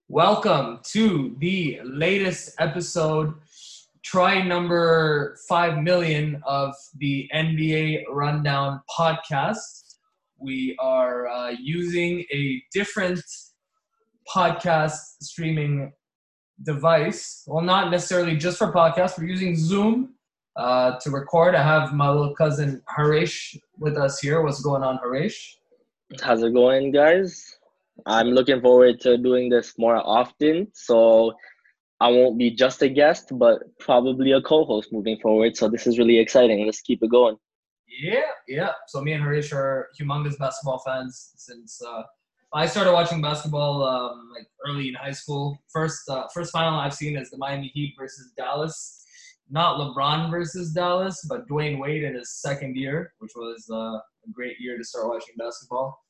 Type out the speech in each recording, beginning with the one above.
Welcome to the latest episode, try number 5 million of the NBA Rundown podcast. We are using a different podcast streaming device. Well, not necessarily just for podcasts. We're using Zoom to record. I have my little cousin Harish with us here. What's going on, Harish? How's it going, guys? I'm looking forward to doing this more often, so I won't be just a guest, but probably a co-host moving forward. So this is really exciting. Let's keep it going. Yeah. So me and Harish are humongous basketball fans since I started watching basketball like early in high school. First final I've seen is the Miami Heat versus Dallas. Not LeBron versus Dallas, but Dwayne Wade in his second year, which was a great year to start watching basketball.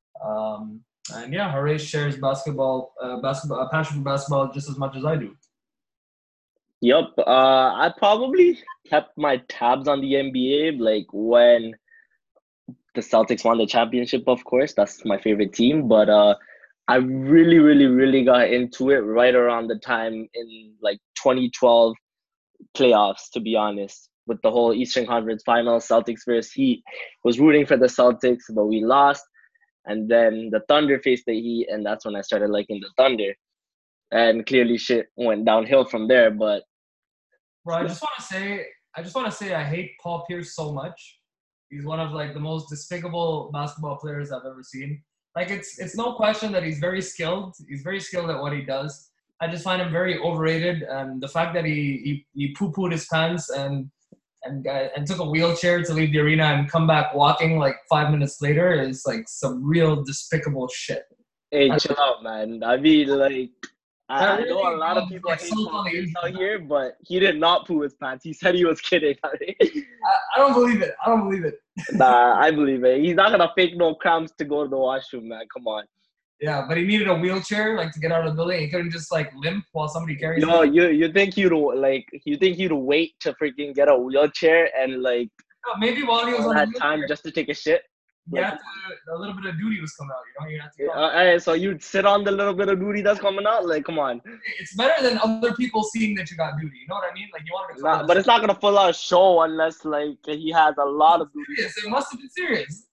And yeah, Harish shares a passion for basketball just as much as I do. Yep. I probably kept my tabs on the NBA like when the Celtics won the championship, of course. That's my favorite team. But I really got into it right around the time in like 2012 playoffs, to be honest. With the whole Eastern Conference Finals, Celtics versus Heat, was rooting for the Celtics, but we lost. And then the Thunder faced the Heat, and that's when I started liking the Thunder. And clearly shit went downhill from there. But Bro, I just want to say I hate Paul Pierce so much. He's one of like the most despicable basketball players I've ever seen. Like it's no question that he's very skilled. He's very skilled at what he does. I just find him very overrated, and the fact that he poo-pooed his pants and took a wheelchair to leave the arena and come back walking like 5 minutes later is like some real despicable shit. hey, chill out, man. I mean, like, I That know a really lot of rubs, people like, hate salt Paul on the Pierce internet. out here, but he did not poo his pants. He said he was kidding. I don't believe it. Nah, I believe it. He's not gonna fake no cramps to go to the washroom, man. Come on. Yeah, but he needed a wheelchair like to get out of the building. He couldn't just like limp while somebody carries Yo, him. you think he'd wait to freaking get a wheelchair and like Maybe while he was all on the that time wheelchair, just to take a shit? Like, a little bit of duty was coming out. You have to go. so you'd sit on the little bit of duty that's coming out? Like, come on. It's better than other people seeing that you got duty. You know what I mean? Like you wanted to cover But it's not gonna full out show unless like he has a lot of duty. serious. It must have been serious.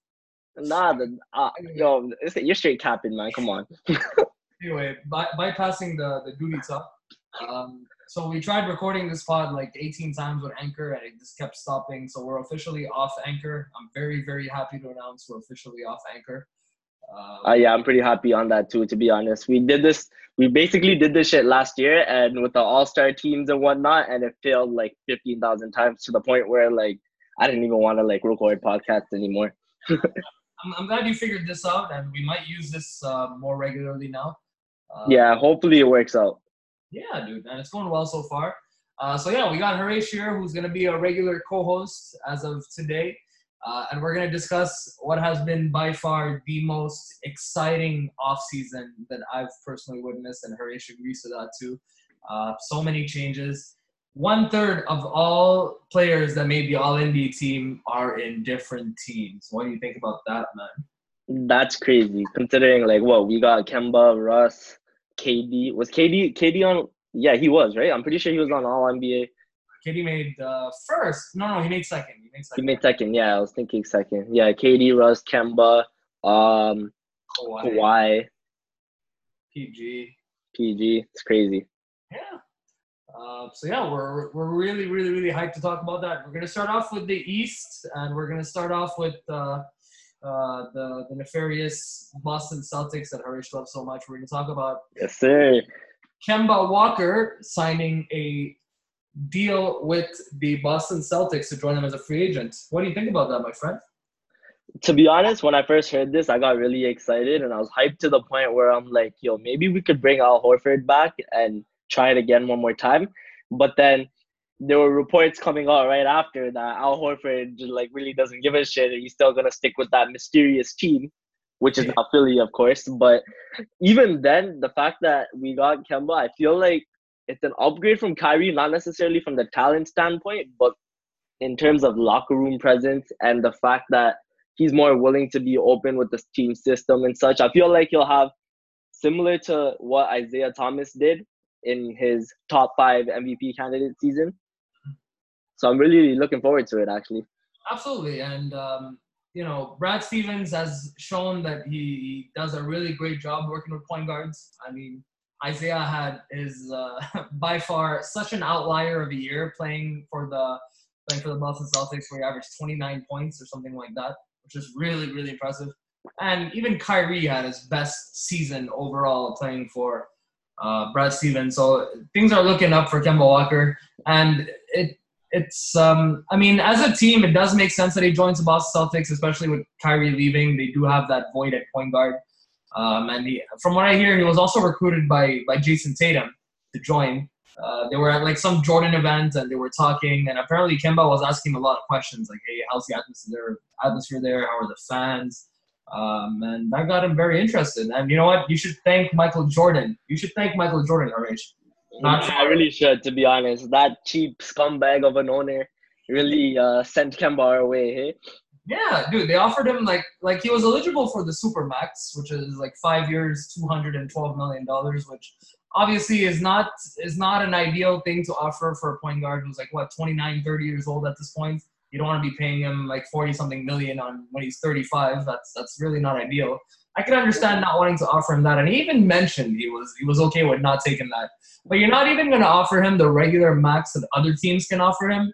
You're straight capping, man. Come on. Anyway, bypassing the duty talk. So we tried recording this pod like 18 times with Anchor, and it just kept stopping. So we're officially off Anchor. I'm very happy to announce we're officially off Anchor. Yeah, I'm pretty happy on that too, to be honest. We basically did this shit last year and with the all-star teams and whatnot, and it failed like 15,000 times to the point where like I didn't even want to like record podcasts anymore. I'm glad you figured this out, and we might use this more regularly now. Yeah, hopefully it works out. Yeah, dude, and it's going well so far. So yeah, we got Harish here, who's going to be a regular co-host as of today. And we're going to discuss what has been by far the most exciting offseason that I've personally witnessed, and Harish agrees to that too. So many changes. 1/3 of all players that made the All-NBA team are in different teams. What do you think about that, man? That's crazy, considering like what we got: Kemba, Russ, KD. Was KD on? Yeah, he was, right? I'm pretty sure he was on All NBA. KD made first. No, he made second. He made second. Yeah, I was thinking second. Yeah, KD, Russ, Kemba, Kawhi, PG. It's crazy. Yeah. So yeah, we're really hyped to talk about that. We're gonna start off with the East, and we're gonna start off with the nefarious Boston Celtics that Harish loves so much. We're gonna talk about Yes, sir. Kemba Walker signing a deal with the Boston Celtics to join them as a free agent. What do you think about that, my friend? To be honest, when I first heard this, I got really excited and I was hyped to the point where I'm like, yo, maybe we could bring Al Horford back and try it again one more time. But then there were reports coming out right after that Al Horford just like really doesn't give a shit and he's still gonna stick with that mysterious team, which is not Philly, of course. But even then, the fact that we got Kemba, I feel like it's an upgrade from Kyrie, not necessarily from the talent standpoint, but in terms of locker room presence and the fact that he's more willing to be open with the team system and such. I feel like he'll have similar to what Isaiah Thomas did in his top 5 MVP candidate season. So I'm really looking forward to it, actually. Absolutely. And, Brad Stevens has shown that he does a really great job working with point guards. I mean, Isaiah had is by far such an outlier of a year playing for the Boston Celtics, where he averaged 29 points or something like that, which is really, really impressive. And even Kyrie had his best season overall playing for Brad Stevens. So things are looking up for Kemba Walker. And it's as a team, it does make sense that he joins the Boston Celtics, especially with Kyrie leaving. They do have that void at point guard. From what I hear, he was also recruited by Jason Tatum to join. They were at like some Jordan event and they were talking, and apparently Kemba was asking a lot of questions like, "Hey, how's the atmosphere there? How are the fans?" And that got him very interested. And you know what? You should thank Michael Jordan. RH. I really should, to be honest. That cheap scumbag of an owner really sent Kemba our way, hey? Yeah, dude, they offered him like he was eligible for the Supermax, which is like 5 years, $212 million, which obviously is not an ideal thing to offer for a point guard who's like, 29, 30 years old at this point. You don't want to be paying him like 40-something million on when he's 35. That's really not ideal. I can understand not wanting to offer him that, and he even mentioned he was okay with not taking that. But you're not even going to offer him the regular max that other teams can offer him.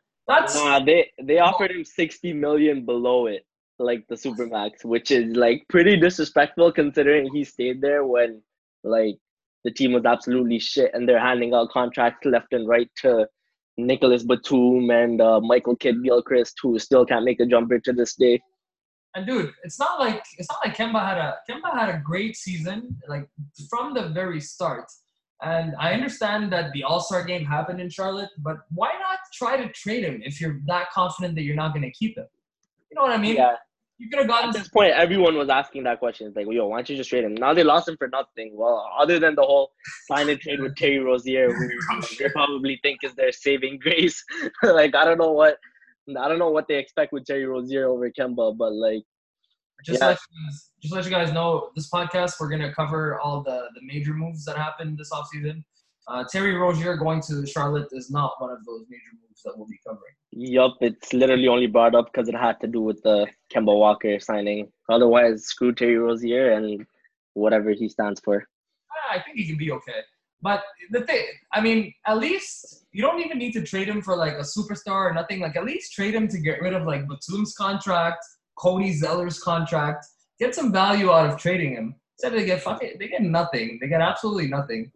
They offered him 60 million below it, like the Supermax, which is like pretty disrespectful considering he stayed there when like the team was absolutely shit and they're handing out contracts left and right to Nicholas Batum and Michael Kidd-Gilchrist, who still can't make a jumper to this day. And dude, it's not like Kemba had a great season like from the very start. And I understand that the All-Star game happened in Charlotte, but why not try to trade him if you're that confident that you're not going to keep him? You know what I mean? Yeah. You could have gotten at this point. Everyone was asking that question. It's like, yo, why don't you just trade him? Now they lost him for nothing. Well, other than the whole sign and trade with Terry Rozier, who they probably think is their saving grace. Like I don't know what they expect with Terry Rozier over Kemba, but like. Just let you guys know, this podcast, we're going to cover all the major moves that happened this offseason. Terry Rozier going to Charlotte is not one of those major moves that we'll be covering. Yup, it's literally only brought up because it had to do with the Kemba Walker signing. Otherwise, screw Terry Rozier and whatever he stands for. I think he can be okay. But the thing, at least you don't even need to trade him for like a superstar or nothing. Like at least trade him to get rid of like Batum's contract, Cody Zeller's contract, get some value out of trading him. Instead they get nothing. They get absolutely nothing.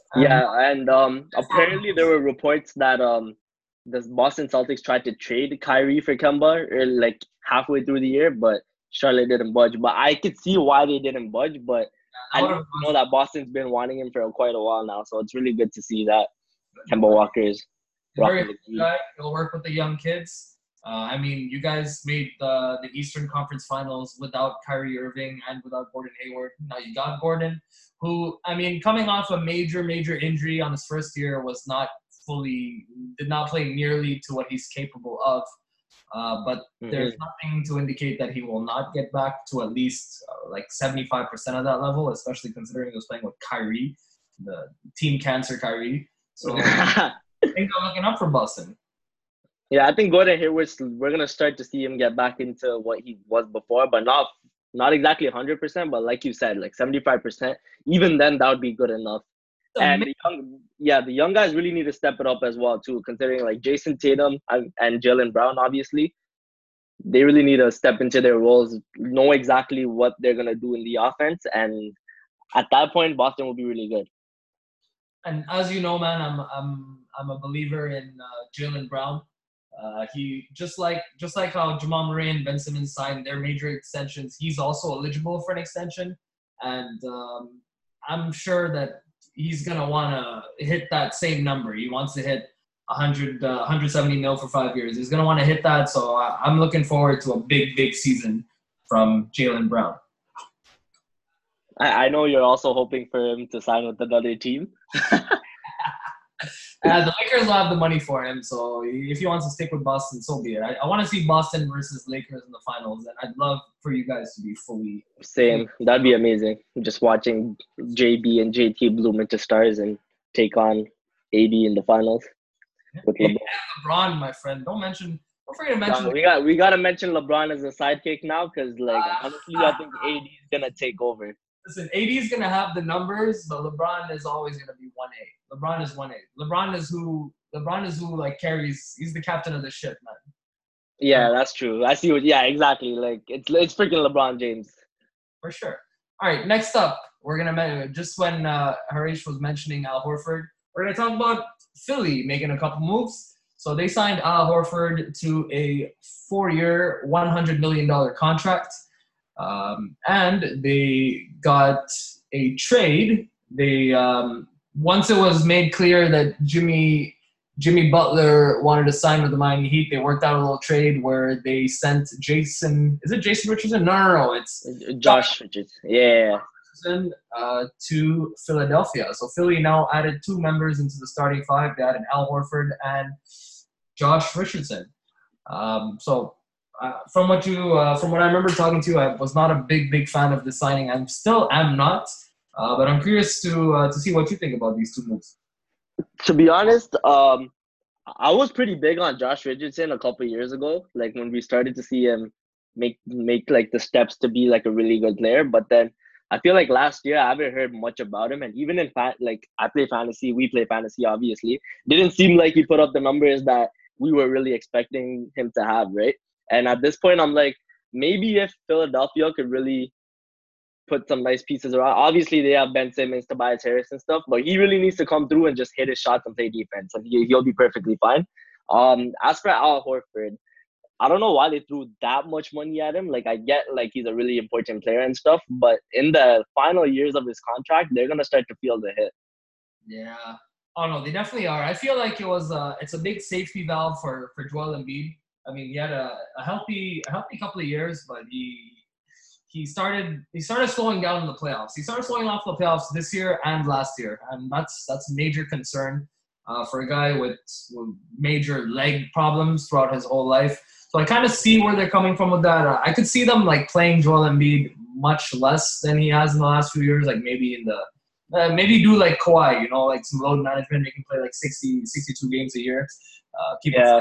And apparently there were reports that the Boston Celtics tried to trade Kyrie for Kemba like halfway through the year, but Charlotte didn't budge. But I could see why they didn't budge, but I know that Boston's been wanting him for quite a while now, so it's really good to see that Kemba Walker is rocking the key. He'll work with the young kids. You guys made the Eastern Conference Finals without Kyrie Irving and without Gordon Hayward. Now you got Gordon, who, coming off a major injury on his first year did not play nearly to what he's capable of. But there's nothing to indicate that he will not get back to at least 75% of that level, especially considering he was playing with Kyrie, the team cancer Kyrie. So I think I'm looking up for Boston. Yeah, I think Gordon Hayward, we're going to start to see him get back into what he was before, but not exactly 100%, but like you said, like 75%. Even then, that would be good enough. And the young guys really need to step it up as well, too, considering like Jason Tatum and Jaylen Brown, obviously. They really need to step into their roles, know exactly what they're going to do in the offense. And at that point, Boston will be really good. And as you know, man, I'm a believer in Jaylen Brown. He just like how Jamal Murray and Ben Simmons signed their major extensions, he's also eligible for an extension, and I'm sure that he's gonna want to hit that same number. He wants to hit 170 mil for 5 years. He's gonna want to hit that, so I'm looking forward to a big season from Jaylen Brown. I know you're also hoping for him to sign with another team. The Lakers will have the money for him, so if he wants to stick with Boston, so be it. I want to see Boston versus Lakers in the finals, and I'd love for you guys to be fully. Same. That'd be amazing. Just watching JB and JT bloom into stars and take on AD in the finals with And LeBron. LeBron, my friend. Don't forget to mention. We gotta mention LeBron as a sidekick now, because honestly, I think AD is gonna take over. Listen, AD is gonna have the numbers, but LeBron is always gonna be 1A. LeBron is 1A. LeBron is who like carries. He's the captain of the ship, man. Yeah, that's true. I see what. Yeah, exactly. Like it's freaking LeBron James. For sure. All right, next up, we're gonna just when Harish was mentioning Al Horford, we're gonna talk about Philly making a couple moves. So they signed Al Horford to a 4-year, $100 million contract. And they got a trade. They once it was made clear that Jimmy Butler wanted to sign with the Miami Heat, they worked out a little trade where they sent Jason. Is it Jason Richardson? No. It's Josh Richardson. Yeah. To Philadelphia. So Philly now added 2 members into the starting 5. They added Al Horford and Josh Richardson. From what I remember talking to you, I was not a big fan of the signing. I still am not, but I'm curious to see what you think about these 2 moves. To be honest, I was pretty big on Josh Richardson a couple of years ago, like when we started to see him make like the steps to be like a really good player. But then I feel like last year I haven't heard much about him, and even in like I play fantasy, we play fantasy, obviously, didn't seem like he put up the numbers that we were really expecting him to have, right? And at this point, I'm like, maybe if Philadelphia could really put some nice pieces around. Obviously, they have Ben Simmons, Tobias Harris, and stuff, but he really needs to come through and just hit his shots and play defense, and he'll be perfectly fine. As for Al Horford, I don't know why they threw that much money at him. Like, I get, like, he's a really important player and stuff, but in the final years of his contract, they're going to start to feel the hit. Yeah. Oh, no, they definitely are. I feel like it's a big safety valve for Joel Embiid. I mean, he had a healthy couple of years, but he started slowing down in the playoffs. He started slowing off the playoffs this year and last year, and that's a major concern for a guy with major leg problems throughout his whole life. So I kind of see where they're coming from with that. I could see them like playing Joel Embiid much less than he has in the last few years, like maybe maybe do like Kawhi, you know, like some load management, make him play like 60, 62 games a year. Keep it.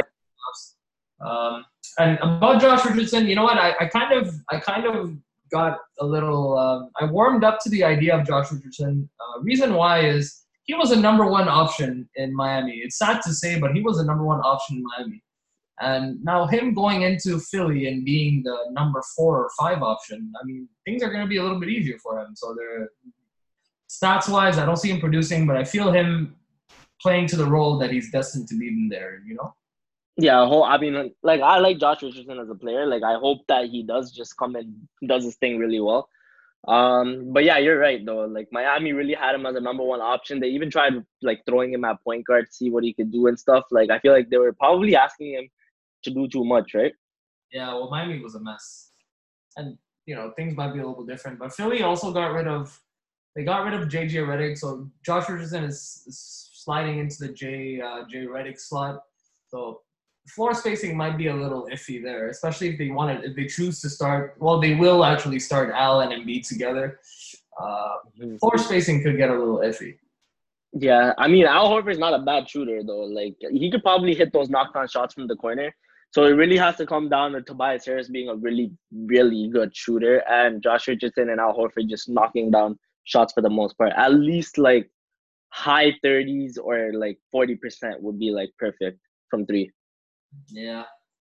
And about Josh Richardson, you know what? I kind of got a little. I warmed up to the idea of Josh Richardson. Reason why is he was a number 1 option in Miami. It's sad to say, but he was a number 1 option in Miami. And now him going into Philly and being the number 4 or 5 option, I mean, things are going to be a little bit easier for him. So they're stats-wise, I don't see him producing, but I feel him playing to the role that he's destined to be in there, you know? Yeah, I mean, like, I like Josh Richardson as a player. Like, I hope that he does just come and does his thing really well. But yeah, you're right, though. Like, Miami really had him as a number 1 option. They even tried, like, throwing him at point guard to see what he could do and stuff. Like, I feel like they were probably asking him to do too much, right? Yeah, well, Miami was a mess. And, you know, things might be a little different. But Philly also got rid of J.J. Redick. So Josh Richardson is sliding into the J. Redick slot. So floor spacing might be a little iffy there, especially if they choose to start. Well, they will actually start Al and Embiid together. Floor spacing could get a little iffy. Yeah, I mean, Al Horford's not a bad shooter, though. Like, he could probably hit those knockdown shots from the corner. So it really has to come down to Tobias Harris being a really, really good shooter, and Josh Richardson and Al Horford just knocking down shots for the most part. At least, like, high 30s or, like, 40% would be, like, perfect from 3. Yeah.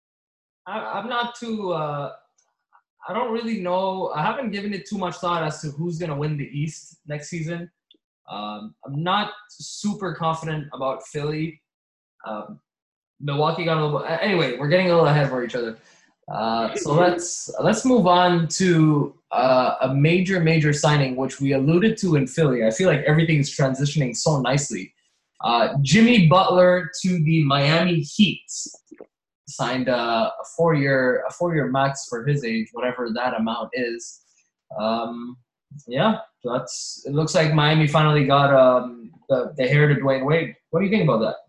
I'm not too I don't really know. I haven't given it too much thought as to who's going to win the East next season. I'm not super confident about Philly. Milwaukee got a little bit. Anyway, we're getting a little ahead for each other. So let's move on to a major signing, which we alluded to in Philly. I feel like everything's transitioning so nicely. Jimmy Butler to the Miami Heat. Signed a 4-year max for his age, whatever that amount is. Yeah, it looks like Miami finally got the hair to Dwayne Wade. What do you think about that?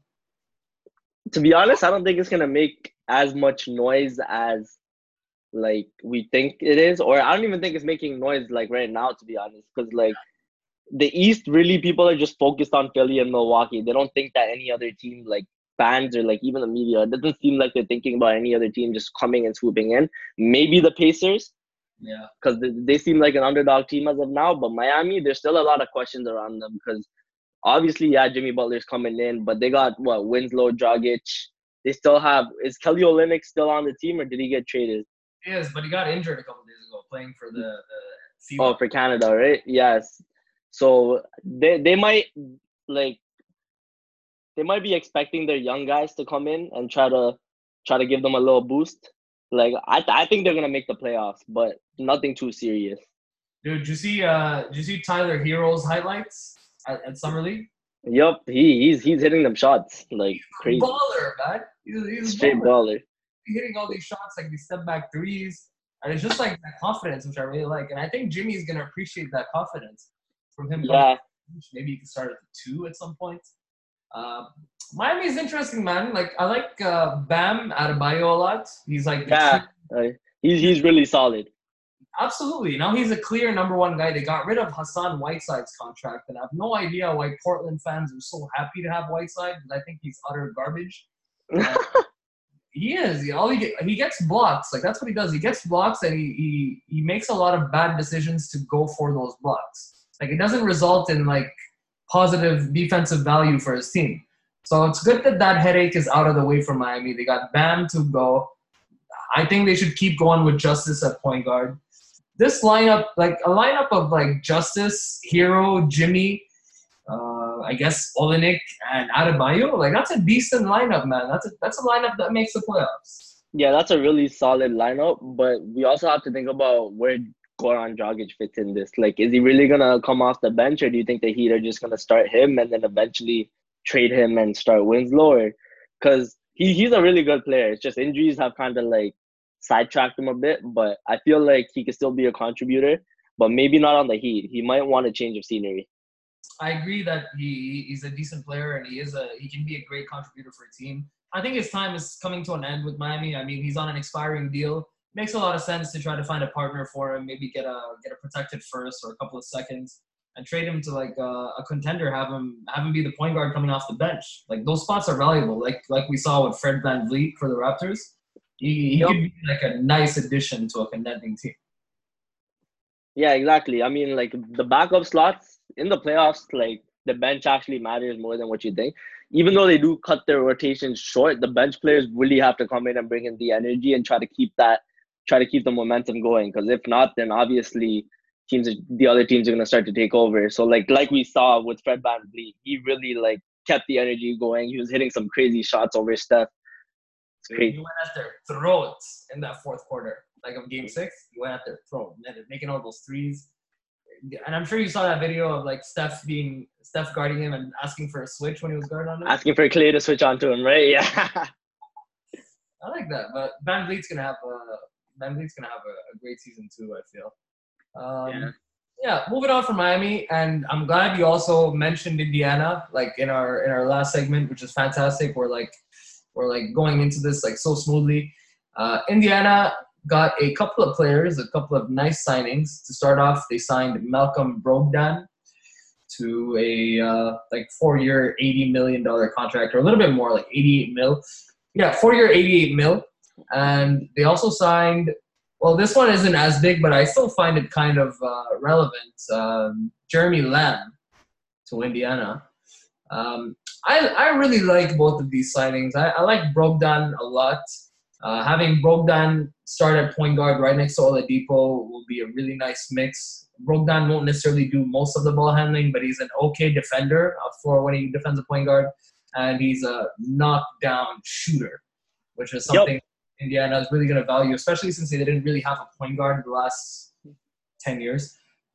To be honest, I don't think it's gonna make as much noise as like we think it is, or I don't even think it's making noise like right now. To be honest, because like the East, really, people are just focused on Philly and Milwaukee. They don't think that any other team, like fans or like even the media, it doesn't seem like they're thinking about any other team just coming and swooping in. Maybe the Pacers, Yeah. because they seem like an underdog team as of now. But Miami, there's still a lot of questions around them because obviously, yeah, Jimmy Butler's coming in, but they got what, Winslow, Dragic. They still have, is Kelly Olynyk still on the team or did he get traded? He is, but he got injured a couple days ago playing for the Oh, FIBA. for Canada, right? Yes. So they might like they might be expecting their young guys to come in and try to give them a little boost. Like I think they're gonna make the playoffs, but nothing too serious. Dude, did you see Tyler Hero's highlights at Summer League? Yup, he's hitting them shots like crazy. Baller, man. He's a Straight baller. baller. Hitting all these shots, like these step back threes. And it's just like that confidence, which I really like. And I think Jimmy's going to appreciate that confidence from him. Yeah. Maybe he can start at the 2 at some point. Miami's interesting, man. Like, I like Bam Adebayo a lot. He's like, he's really solid. Absolutely. Now he's a clear number 1 guy. They got rid of Hassan Whiteside's contract, and I have no idea why Portland fans are so happy to have Whiteside, because I think he's utter garbage. He is. He gets blocks. Like, that's what he does. He gets blocks, and he makes a lot of bad decisions to go for those blocks. Like, it doesn't result in, like, positive defensive value for his team. So it's good that headache is out of the way for Miami. They got Bam to go. I think they should keep going with Justice at point guard. This lineup, like a lineup of like Justice, Hero, Jimmy, I guess Olynyk and Adebayo, like that's a decent lineup, man. That's a lineup that makes the playoffs. Yeah, that's a really solid lineup, but we also have to think about where Goran Dragic fits in this. Like, is he really gonna come off the bench, or do you think the Heat are just gonna start him and then eventually trade him and start Winslow? Because he's a really good player. It's just injuries have kind of like sidetracked him a bit, but I feel like he could still be a contributor, but maybe not on the Heat. He might want a change of scenery. I agree that he's a decent player and he can be a great contributor for a team. I think his time is coming to an end with Miami. I mean, he's on an expiring deal. Makes a lot of sense to try to find a partner for him, maybe get a protected first or a couple of seconds, and trade him to like a contender. Have him be the point guard coming off the bench. Like, those spots are valuable. Like we saw with Fred VanVleet for the Raptors. He could be like a nice addition to a contending team. Yeah, exactly. I mean, like the backup slots in the playoffs, like the bench actually matters more than what you think. Even though they do cut their rotations short, the bench players really have to come in and bring in the energy and try to keep the momentum going. Because if not, then obviously the other teams are gonna start to take over. So like we saw with Fred VanVleet, he really like kept the energy going. He was hitting some crazy shots over Steph. It's crazy. He went at their throats in that fourth quarter, like of Game 6. He went at their throat, man, making all those threes. And I'm sure you saw that video of like Steph guarding him and asking for a switch when he was guarding on him. Asking for Clay to switch onto him, right? Yeah. I like that, but VanVleet's gonna have a great season too, I feel. Yeah, moving on from Miami, and I'm glad you also mentioned Indiana, like in our last segment, which is fantastic. We're going into this like so smoothly. Indiana got a couple of players, a couple of nice signings. To start off, they signed Malcolm Brogdon to a like 4-year, $80 million contract, or a little bit more, like 88 mil. Yeah, 4-year, 88 mil. And they also signed, well, this one isn't as big, but I still find it kind of relevant. Jeremy Lamb to Indiana. I really like both of these signings. I like Brogdon a lot. Having Brogdon start at point guard right next to Oladipo will be a really nice mix. Brogdon won't necessarily do most of the ball handling, but he's an okay defender for when he defends a point guard, and he's a knockdown shooter, which is something Indiana is really going to value, especially since they didn't really have a point guard in the last 10 years.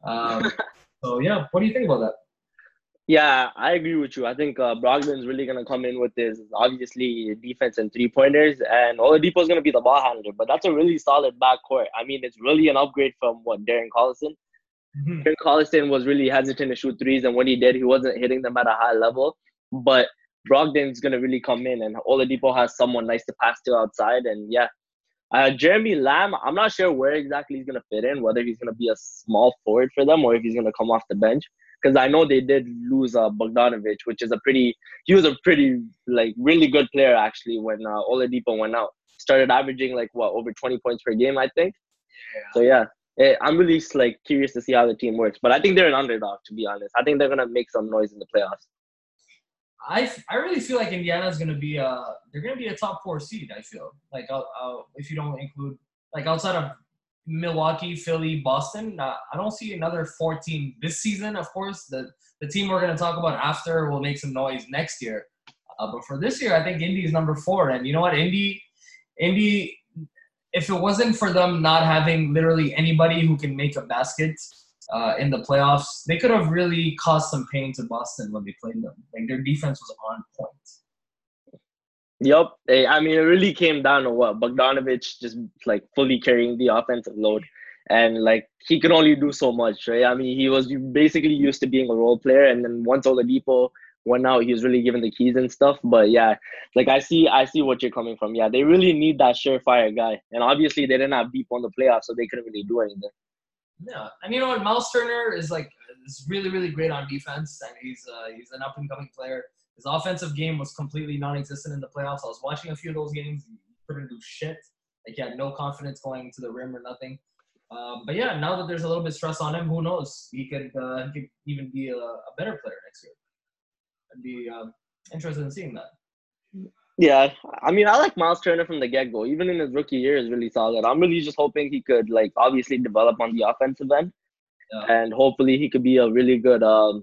So, yeah, what do you think about that? Yeah, I agree with you. I think Brogdon's really going to come in with his, obviously, defense and three-pointers, and Oladipo's going to be the ball handler, but that's a really solid backcourt. I mean, it's really an upgrade from, Darren Collison? Mhm. Aaron Collison was really hesitant to shoot threes, and when he did, he wasn't hitting them at a high level. But Brogdon's gonna really come in, and Oladipo has someone nice to pass to outside, and yeah. Jeremy Lamb, I'm not sure where exactly he's gonna fit in, whether he's gonna be a small forward for them or if he's gonna come off the bench. Because I know they did lose Bogdanovich, which is he was a pretty like really good player actually when Oladipo went out. Started averaging like what over 20 points per game, I think. So yeah, I'm really like curious to see how the team works. But I think they're an underdog, to be honest. I think they're gonna make some noise in the playoffs. I really feel like Indiana's gonna be they're gonna be a top 4 seed. I feel like if you don't include like outside of Milwaukee, Philly, Boston, I don't see another 4 team this season. Of course, the team we're gonna talk about after will make some noise next year. But for this year, I think Indy is number 4. And you know what, Indy, if it wasn't for them not having literally anybody who can make a basket in the playoffs, they could have really caused some pain to Boston when they played them. Like their defense was on point. Yep. I mean, it really came down to what Bogdanovich just like fully carrying the offensive load, and like he could only do so much, right? I mean, he was basically used to being a role player, and then once Oladipo went out, he was really given the keys and stuff. But yeah, like I see what you're coming from. Yeah, they really need that surefire guy, and obviously they didn't have deep on the playoffs, so they couldn't really do anything. Yeah, and you know what, Miles Turner is really really great on defense, and he's an up and coming player. His offensive game was completely non-existent in the playoffs. I was watching a few of those games. He couldn't do shit. Like he had no confidence going to the rim or nothing. But yeah, now that there's a little bit of stress on him, who knows? He could even be a better player next year. I'd be interested in seeing that. Yeah, I mean, I like Miles Turner from the get-go. Even in his rookie year, is really solid. I'm really just hoping he could, like, obviously develop on the offensive end, and hopefully he could be a really good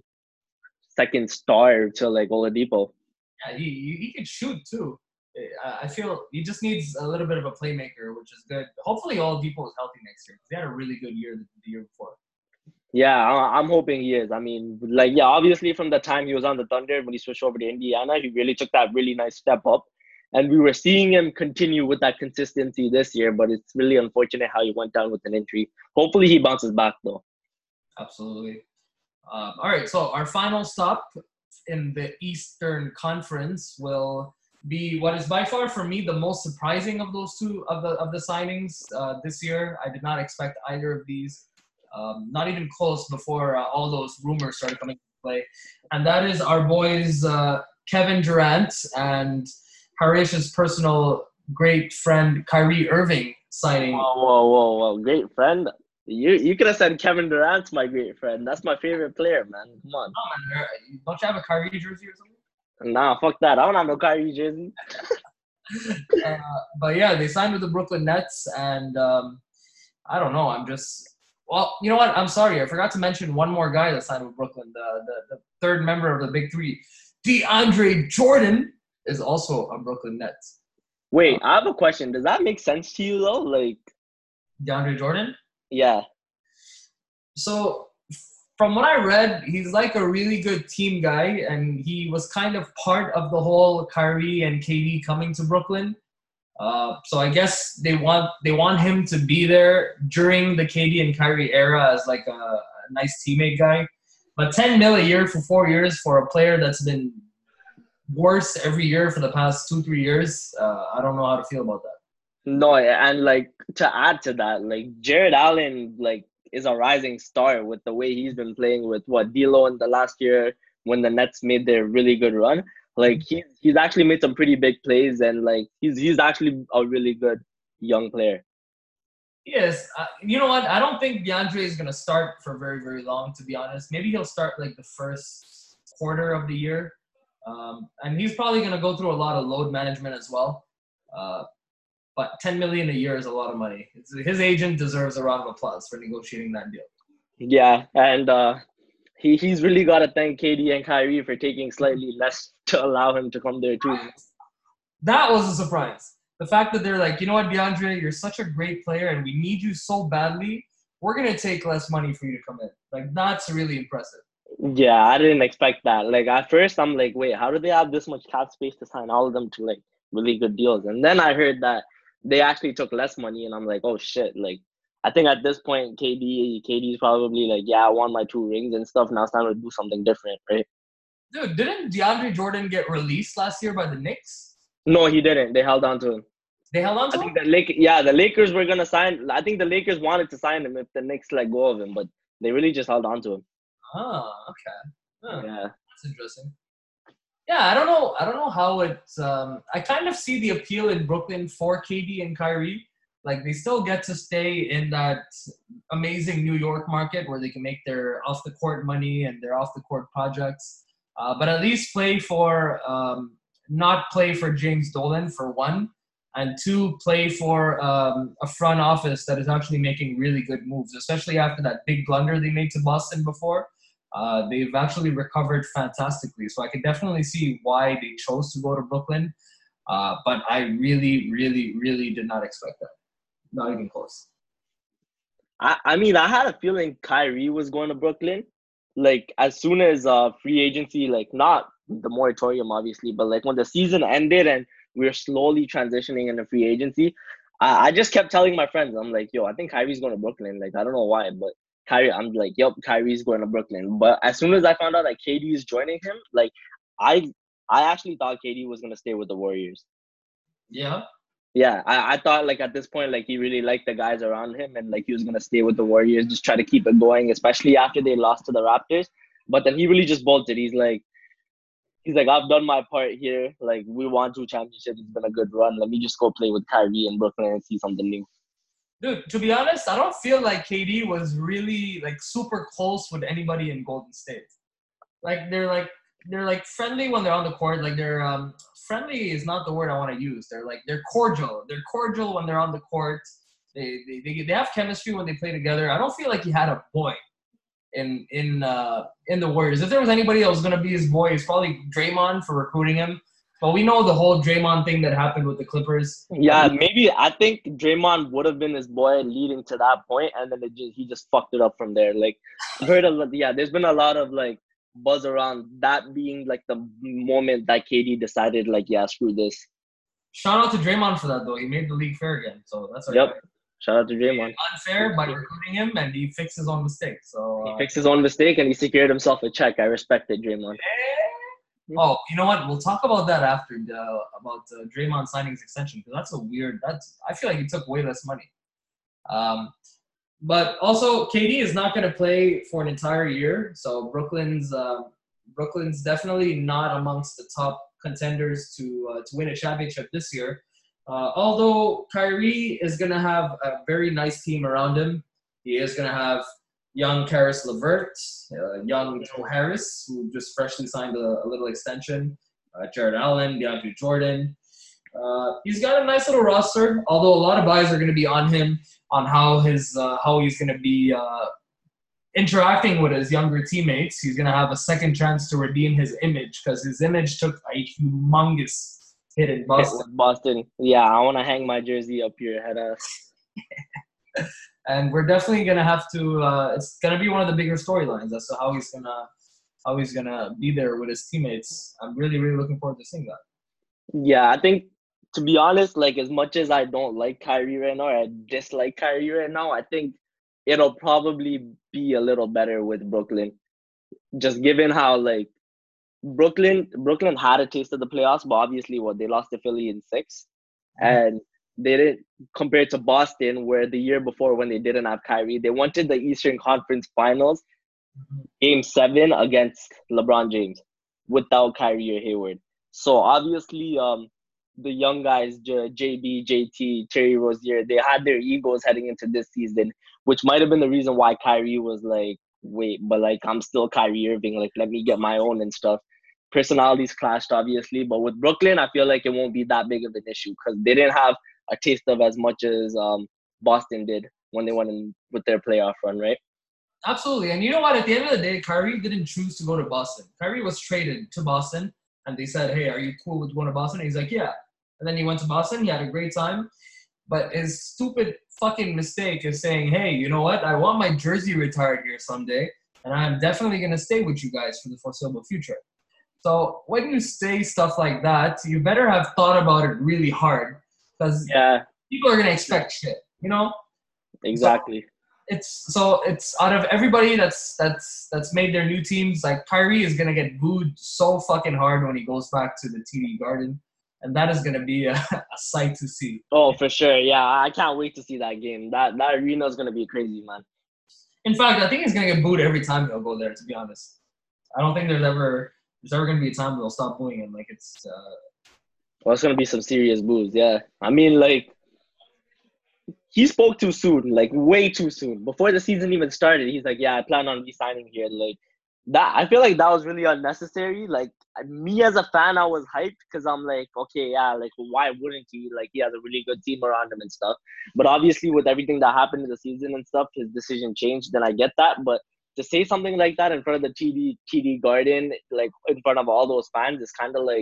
second star to like Oladipo. Yeah, he can shoot too. I feel he just needs a little bit of a playmaker, which is good. Hopefully, Oladipo is healthy next year. He had a really good year the year before. Yeah, I'm hoping he is. I mean, like, yeah, obviously from the time he was on the Thunder when he switched over to Indiana, he really took that really nice step up. And we were seeing him continue with that consistency this year, but it's really unfortunate how he went down with an injury. Hopefully he bounces back, though. Absolutely. All right, so our final stop in the Eastern Conference will be what is by far for me the most surprising of those two of the signings this year. I did not expect either of these. Not even close before all those rumors started coming into play. And that is our boys Kevin Durant and Harish's personal great friend Kyrie Irving signing. Whoa. Great friend? You could have said Kevin Durant's my great friend. That's my favorite player, man. Come on. Oh, man, don't you have a Kyrie jersey or something? Nah, fuck that. I don't have no Kyrie jersey. But yeah, they signed with the Brooklyn Nets, and I don't know. Well, you know what? I'm sorry. I forgot to mention one more guy that signed with Brooklyn, the third member of the Big Three. DeAndre Jordan is also a Brooklyn Nets. Wait, I have a question. Does that make sense to you, though? Like DeAndre Jordan? Yeah. So from what I read, he's like a really good team guy, and he was kind of part of the whole Kyrie and KD coming to Brooklyn. So I guess they want him to be there during the KD and Kyrie era as like a nice teammate guy. But $10 million a year for 4 years for a player that's been worse every year for the past 2-3 years, I don't know how to feel about that. No, and like to add to that, like Jared Allen, like is a rising star with the way he's been playing with D'Lo in the last year when the Nets made their really good run. Like he's actually made some pretty big plays, and like he's actually a really good young player. Yes, you know what? I don't think DeAndre is gonna start for very very long. To be honest, maybe he'll start like the first quarter of the year, and he's probably gonna go through a lot of load management as well. But $10 million a year is a lot of money. His agent deserves a round of applause for negotiating that deal. Yeah, and he's really got to thank KD and Kyrie for taking slightly less to allow him to come there too. That was a surprise. The fact that they're like, you know what, DeAndre, you're such a great player, and we need you so badly. We're gonna take less money for you to come in. Like that's really impressive. Yeah, I didn't expect that. Like at first, I'm like, wait, how do they have this much cap space to sign all of them to like really good deals? And then I heard that they actually took less money, and I'm like, oh shit, like I think at this point, KD is probably like, yeah, I won my 2 rings and stuff. Now it's time to do something different, right? Dude, didn't DeAndre Jordan get released last year by the Knicks? No, he didn't. They held on to him. They held on I to him? think the Lakers were gonna sign. I think the Lakers wanted to sign him if the Knicks let go of him, but they really just held on to him. Oh, okay. Huh. Yeah. That's interesting. Yeah, I don't know how it's. I kind of see the appeal in Brooklyn for KD and Kyrie. Like they still get to stay in that amazing New York market where they can make their off the court money and their off the court projects. But at least not play for James Dolan for one, and two, play for a front office that is actually making really good moves, especially after that big blunder they made to Boston before. They've actually recovered fantastically. So I could definitely see why they chose to go to Brooklyn. But I really, really, really did not expect that. Not even close. I mean, I had a feeling Kyrie was going to Brooklyn. Like, as soon as free agency, like, not the moratorium, obviously, but, like, when the season ended and we were slowly transitioning into free agency, I just kept telling my friends, I'm like, yo, I think Kyrie's going to Brooklyn. Like, I don't know why, but I'm like, yep, Kyrie's going to Brooklyn. But as soon as I found out that KD is joining him, like, I actually thought KD was going to stay with the Warriors. Yeah? Yeah, I thought, like, at this point, like, he really liked the guys around him and, like, he was going to stay with the Warriors, just try to keep it going, especially after they lost to the Raptors. But then he really just bolted. He's like, I've done my part here. Like, we won 2 championships. It's been a good run. Let me just go play with Kyrie in Brooklyn and see something new. Dude, to be honest, I don't feel like KD was really, like, super close with anybody in Golden State. They're friendly when they're on the court. Like they're friendly is not the word I want to use. They're cordial. They're cordial when they're on the court. They have chemistry when they play together. I don't feel like he had a boy in the Warriors. If there was anybody that was gonna be his boy, it's probably Draymond for recruiting him. But we know the whole Draymond thing that happened with the Clippers. Yeah, maybe I think Draymond would have been his boy leading to that point, and then he just fucked it up from there. Like, I've heard there's been a lot of like buzz around that being like the moment that KD decided, like, yeah, screw this. Shout out to Draymond for that though. He made the league fair again, so that's all Yep. right. Shout out to Draymond. Unfair by recruiting him, and he fixed his own mistake. So he fixed his own mistake and he secured himself a check. I respected Draymond. Oh, you know what? We'll talk about that after Draymond signing his extension, because I feel like he took way less money. But also, KD is not going to play for an entire year, so Brooklyn's definitely not amongst the top contenders to win a championship this year. Although Kyrie is going to have a very nice team around him. He is going to have young Karis LeVert, young Joe Harris, who just freshly signed a little extension, Jared Allen, DeAndre Jordan. He's got a nice little roster, although a lot of eyes are going to be on him, on how he's going to be interacting with his younger teammates. He's going to have a second chance to redeem his image, because his image took a humongous hit in Boston. Yeah, I want to hang my jersey up your head ass. And we're definitely going to have to it's going to be one of the bigger storylines as to how he's going to be there with his teammates. I'm really, really looking forward to seeing that. Yeah, I think, to be honest, like, as much as I don't like Kyrie right now, or I dislike Kyrie right now, I think it'll probably be a little better with Brooklyn. Just given how, like, Brooklyn had a taste of the playoffs, but obviously they lost to Philly in 6. And they didn't, compared to Boston, where the year before when they didn't have Kyrie, they went to the Eastern Conference Finals, Game 7 against LeBron James without Kyrie or Hayward. So obviously, the young guys, JB, JT, Terry Rozier, they had their egos heading into this season, which might have been the reason why Kyrie was like, wait, but like, I'm still Kyrie Irving, like, let me get my own and stuff. Personalities clashed, obviously, but with Brooklyn, I feel like it won't be that big of an issue because they didn't have a taste of as much as Boston did when they went in with their playoff run, right? Absolutely. And you know what? At the end of the day, Kyrie didn't choose to go to Boston. Kyrie was traded to Boston, and they said, hey, are you cool with going to Boston? And he's like, yeah. And then he went to Boston. He had a great time. But his stupid fucking mistake is saying, hey, you know what? I want my jersey retired here someday, and I'm definitely going to stay with you guys for the foreseeable future. So when you say stuff like that, you better have thought about it really hard, because people are going to expect shit, you know? Exactly. It's out of everybody that's made their new teams, like Kyrie is gonna get booed so fucking hard when he goes back to the TD Garden, and that is gonna be a sight to see. Oh, for sure. Yeah, I can't wait to see that game. That arena is gonna be crazy, man. In fact, I think he's gonna get booed every time he'll go there. To be honest, I don't think there's ever gonna be a time they'll stop booing him. Like it's Well, it's gonna be some serious boos. Yeah, I mean, like he spoke too soon, like way too soon. Before the season even started, he's like, "Yeah, I plan on re-signing here." Like that, I feel like that was really unnecessary. Like me as a fan, I was hyped because I'm like, okay, yeah, like why wouldn't he? Like he has a really good team around him and stuff. But obviously, with everything that happened in the season and stuff, his decision changed. Then I get that, but to say something like that in front of the TD Garden, like in front of all those fans, is kind of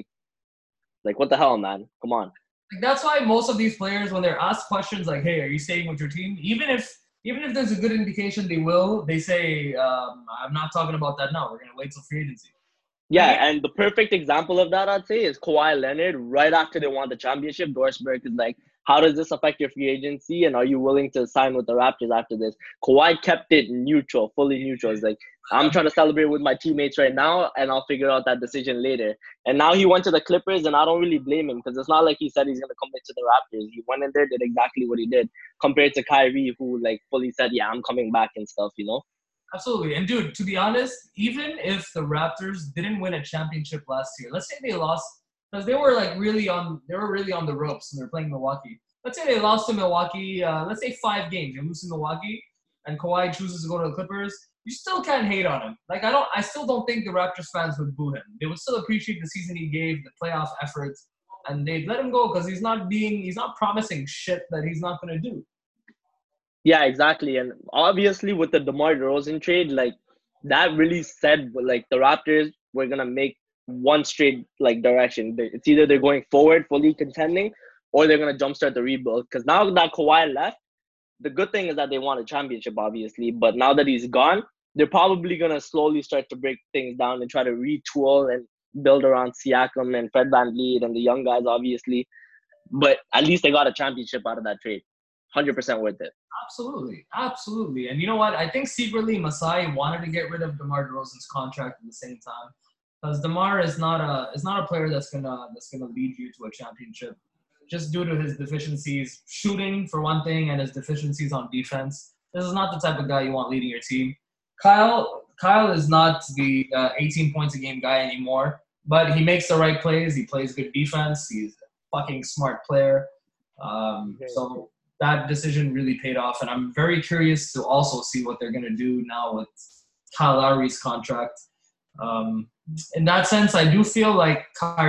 like what the hell, man? Come on. like that's why most of these players, when they're asked questions like, "Hey, are you staying with your team?" Even if there's a good indication they will, they say, "I'm not talking about that now. We're gonna wait till free agency." Yeah, and the perfect example of that, I'd say, is Kawhi Leonard. Right after they won the championship, Dorsberg is like, how does this affect your free agency? And are you willing to sign with the Raptors after this? Kawhi kept it neutral, fully neutral. It's like, I'm trying to celebrate with my teammates right now, and I'll figure out that decision later. And now he went to the Clippers, and I don't really blame him because it's not like he said he's going to commit to the Raptors. He went in there, did exactly what he did, compared to Kyrie, who like fully said, yeah, I'm coming back and stuff, you know? Absolutely. And dude, to be honest, even if the Raptors didn't win a championship last year, let's say they lost because they were really on the ropes and they're playing Milwaukee. Let's say they lost to Milwaukee, let's say 5 games, they lose to Milwaukee, and Kawhi chooses to go to the Clippers. You still can't hate on him. Like I still don't think the Raptors fans would boo him. They would still appreciate the season he gave, the playoff efforts, and they'd let him go because he's not promising shit that he's not gonna do. Yeah, exactly. And obviously with the DeMar DeRozan trade, like that really said like the Raptors were gonna make one straight like direction. It's either they're going forward, fully contending, or they're gonna jumpstart the rebuild. Because now that Kawhi left, the good thing is that they won a championship, obviously. But now that he's gone, they're probably gonna slowly start to break things down and try to retool and build around Siakam and Fred VanVleet and the young guys, obviously. But at least they got a championship out of that trade. 100% worth it. Absolutely, absolutely. And you know what? I think secretly Masai wanted to get rid of DeMar DeRozan's contract at the same time, because DeMar is not a player that's gonna lead you to a championship, just due to his deficiencies shooting for one thing and his deficiencies on defense. This is not the type of guy you want leading your team. Kyle is not the 18 points a game guy anymore, but he makes the right plays. He plays good defense. He's a fucking smart player. So that decision really paid off, and I'm very curious to also see what they're going to do now with Kyle Lowry's contract. In that sense, I do feel like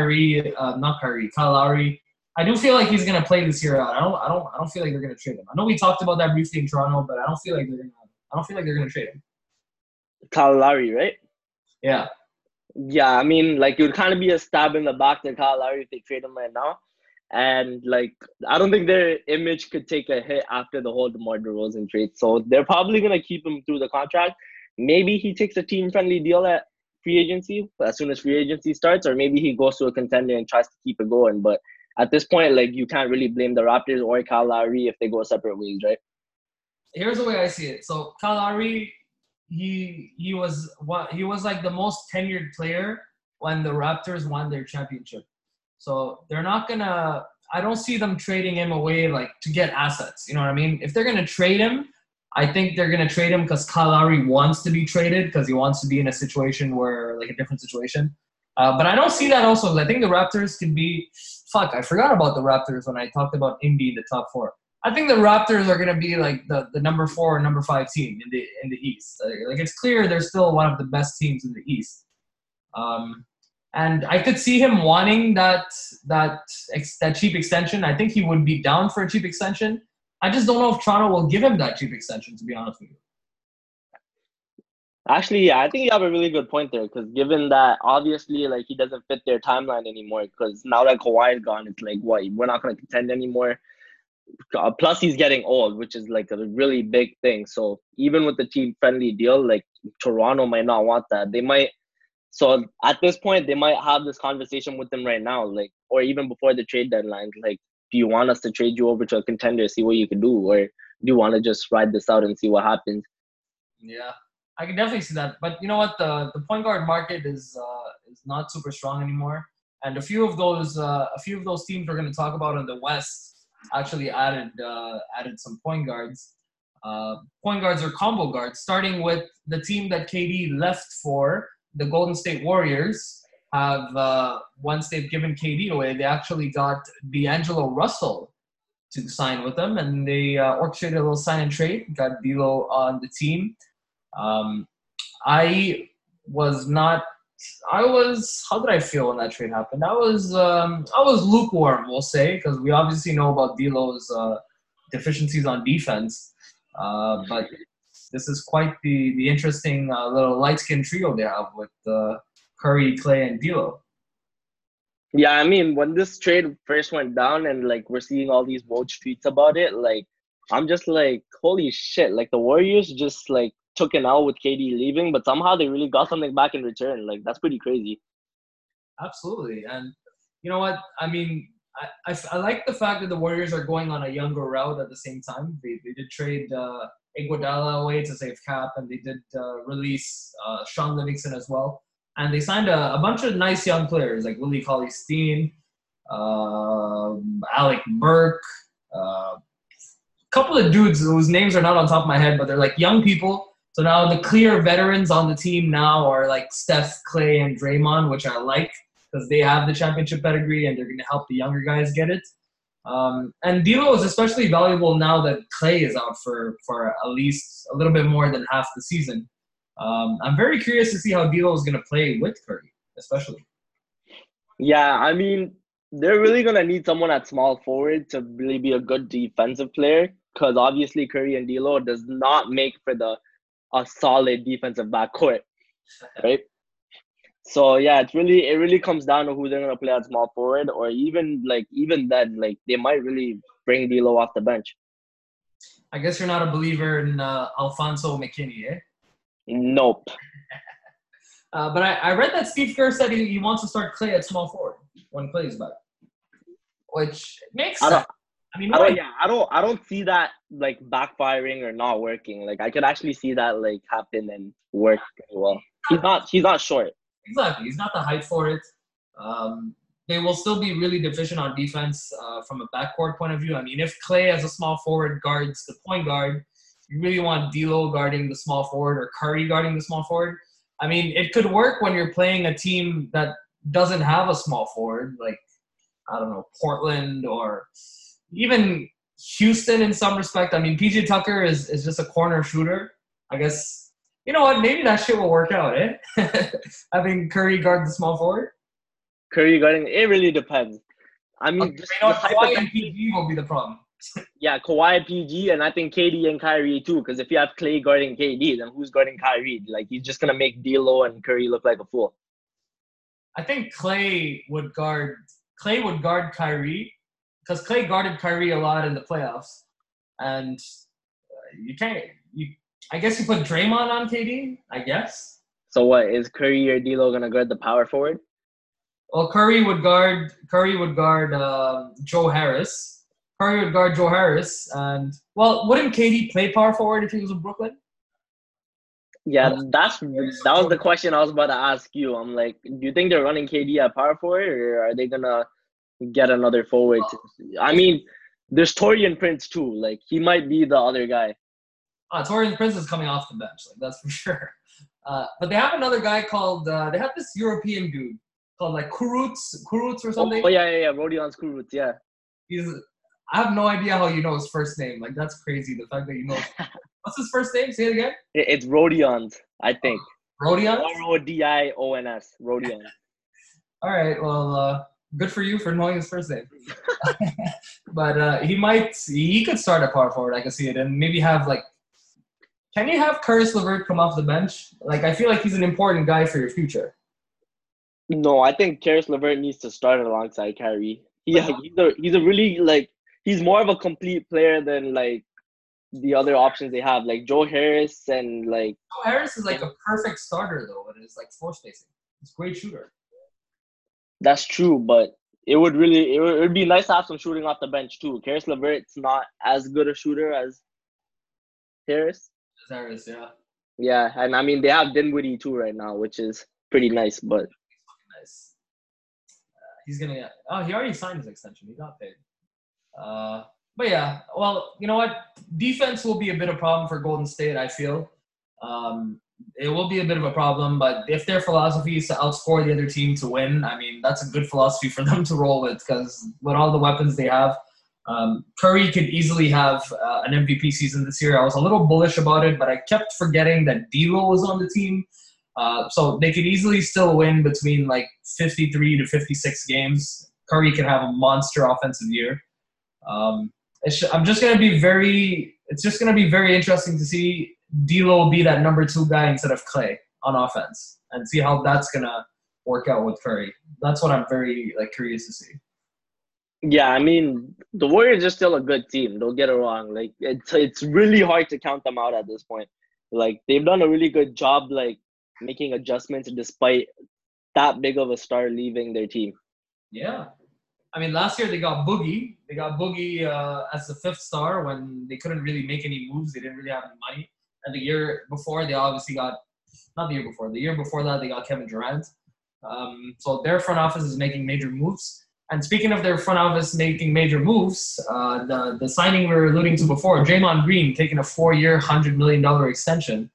Kyle Lowry. I do feel like he's going to play this year out. I don't feel like they're going to trade him. I know we talked about that briefly in Toronto, but I don't feel like they're going to trade him. Kyle Lowry, right? Yeah. Yeah, I mean, like it would kind of be a stab in the back to Kyle Lowry if they trade him right now. And like, I don't think their image could take a hit after the whole DeMar DeRozan trade. So they're probably gonna keep him through the contract. Maybe he takes a team-friendly deal at free agency as soon as free agency starts, or maybe he goes to a contender and tries to keep it going. But at this point, like you can't really blame the Raptors or Kyle Lowry if they go separate ways, right? Here's the way I see it. So Kyle Lowry, he was like the most tenured player when the Raptors won their championship. So they're not gonna. I don't see them trading him away like to get assets. You know what I mean? If they're gonna trade him, I think they're gonna trade him because Kyle Lowry wants to be traded because he wants to be in a situation where like a different situation. But I don't see that also. I think the Raptors can be. Fuck, I forgot about the Raptors when I talked about Indy in the top four. I think the Raptors are gonna be like the number 4 or number 5 team in the East. Like it's clear they're still one of the best teams in the East. And I could see him wanting that cheap extension. I think he would be down for a cheap extension. I just don't know if Toronto will give him that cheap extension, to be honest with you. Actually, yeah, I think you have a really good point there because given that obviously like he doesn't fit their timeline anymore because now that Kawhi is gone, it's like what we're not going to contend anymore. Plus, he's getting old, which is like a really big thing. So even with the team-friendly deal, like Toronto might not want that. They might. So at this point, they might have this conversation with them right now, like, or even before the trade deadline. Like, do you want us to trade you over to a contender, see what you can do, or do want to just ride this out and see what happens. Yeah, I can definitely see that. But you know what? The point guard market is not super strong anymore, and a few of those teams we're going to talk about in the West actually added some point guards. Point guards are combo guards, starting with the team that KD left for, the Golden State Warriors. Have once they've given KD away, they actually got D'Angelo Russell to sign with them, and they orchestrated a little sign and trade. Got D'Lo on the team. Um, I was not. I was. How did I feel when that trade happened? I was. I was lukewarm, we'll say, because we obviously know about D'Lo's deficiencies on defense. But this is quite the interesting little light skin trio they have with Curry, Clay, and D'Lo. Yeah, I mean, when this trade first went down and like we're seeing all these Woj tweets about it, like I'm just like, holy shit! Like the Warriors just like took an L with KD leaving, but somehow they really got something back in return. Like that's pretty crazy. Absolutely, and you know what? I mean, I like the fact that the Warriors are going on a younger route at the same time. They did trade Iguodala away to save cap, and they did release Sean Livingston as well. And they signed a bunch of nice young players like Willie Cauley-Stein, Alec Burke, a couple of dudes whose names are not on top of my head, but they're like young people. So now the clear veterans on the team now are like Steph, Clay, and Draymond, which I like because they have the championship pedigree and they're going to help the younger guys get it. And D'Lo is especially valuable now that Clay is out for at least a little bit more than half the season. I'm very curious to see how D'Lo is going to play with Curry, especially. Yeah, I mean, they're really gonna need someone at small forward to really be a good defensive player because obviously Curry and D'Lo does not make for the a solid defensive backcourt, right? So yeah, it really comes down to who they're gonna play at small forward, or even then, like they might really bring D'Lo off the bench. I guess you're not a believer in Alfonso McKinney, eh? Nope. But I read that Steve Kerr said he wants to start Clay at small forward when Clay is back, which makes sense. I don't see that like backfiring or not working. Like I could actually see that like happen and work pretty well. He's not short. Exactly. He's not the height for it. They will still be really deficient on defense from a backcourt point of view. I mean, if Clay as a small forward guards the point guard, you really want D'Lo guarding the small forward or Curry guarding the small forward. I mean, it could work when you're playing a team that doesn't have a small forward, like, I don't know, Portland or even Houston in some respect. I mean, PJ Tucker is just a corner shooter. I guess, you know what, maybe that shit will work out, eh? Having Curry guard the small forward. Curry guarding, it really depends. I mean, okay, you know, Kawhi and PG will be the problem. Yeah, Kawhi, PG, and I think KD and Kyrie too. Because if you have Clay guarding KD, then who's guarding Kyrie? Like he's just gonna make D'Lo and Curry look like a fool. I think Clay would guard Kyrie because Clay guarded Kyrie a lot in the playoffs, and you can't. I guess you put Draymond on KD. I guess. So what is Curry or D'Lo gonna guard the power forward? Well, Curry would guard Joe Harris. Curry would guard Joe Harris, and well, wouldn't KD play power forward if he was in Brooklyn? Yeah, that was the question I was about to ask you. I'm like, do you think they're running KD at power forward, or are they gonna get another forward? I mean, there's Taurean Prince too. Like he might be the other guy. Taurean Prince is coming off the bench, like that's for sure. But they have another guy called. They have this European dude called like Kurucs or something. Oh yeah, Rodions Kurucs, yeah. I have no idea how you know his first name. Like that's crazy. The fact that you know. What's his first name? Say it again. It's Rodions, I think. Rodions. Rodions. Rodions. All right. Well, good for you for knowing his first name. But he could start at power forward. I can see it, and maybe have like. Can you have Caris LeVert come off the bench? Like I feel like he's an important guy for your future. No, I think Caris LeVert needs to start alongside Kyrie. He's a really like he's more of a complete player than like the other options they have, like Joe Harris and like. Joe Harris is like a perfect starter though, and it's like floor spacing. He's a great shooter. That's true, but it would be nice to have some shooting off the bench too. Caris LeVert's not as good a shooter as Harris. Harris, yeah. Yeah, and I mean they have Dinwiddie too right now, which is pretty nice. But Nice. He's gonna get. Oh, he already signed his extension. He got paid. But yeah, well, you know what? Defense will be a bit of a problem for Golden State, I feel. It will be a bit of a problem, but if their philosophy is to outscore the other team to win, I mean, that's a good philosophy for them to roll with because with all the weapons they have, Curry could easily have an MVP season this year. I was a little bullish about it, but I kept forgetting that D'Lo was on the team. So they could easily still win between like 53 to 56 games. Curry could have a monster offensive year. I'm just gonna be very. It's just gonna be very interesting to see D'Lo be that number 2 guy instead of Clay on offense, and see how that's gonna work out with Curry. That's what I'm very curious to see. yeah, I mean the Warriors are still a good team. Don't get it wrong. Like it's really hard to count them out at this point. Like they've done a really good job making adjustments despite that big of a star leaving their team. Yeah. I mean, last year they got Boogie. They got Boogie as the 5th star when they couldn't really make any moves. They didn't really have any money. And the year before, they obviously got – not the year before. The year before that, they got Kevin Durant. So their front office is making major moves. And speaking of their front office making major moves, the signing we were alluding to before, Draymond Green taking a 4-year, $100 million extension,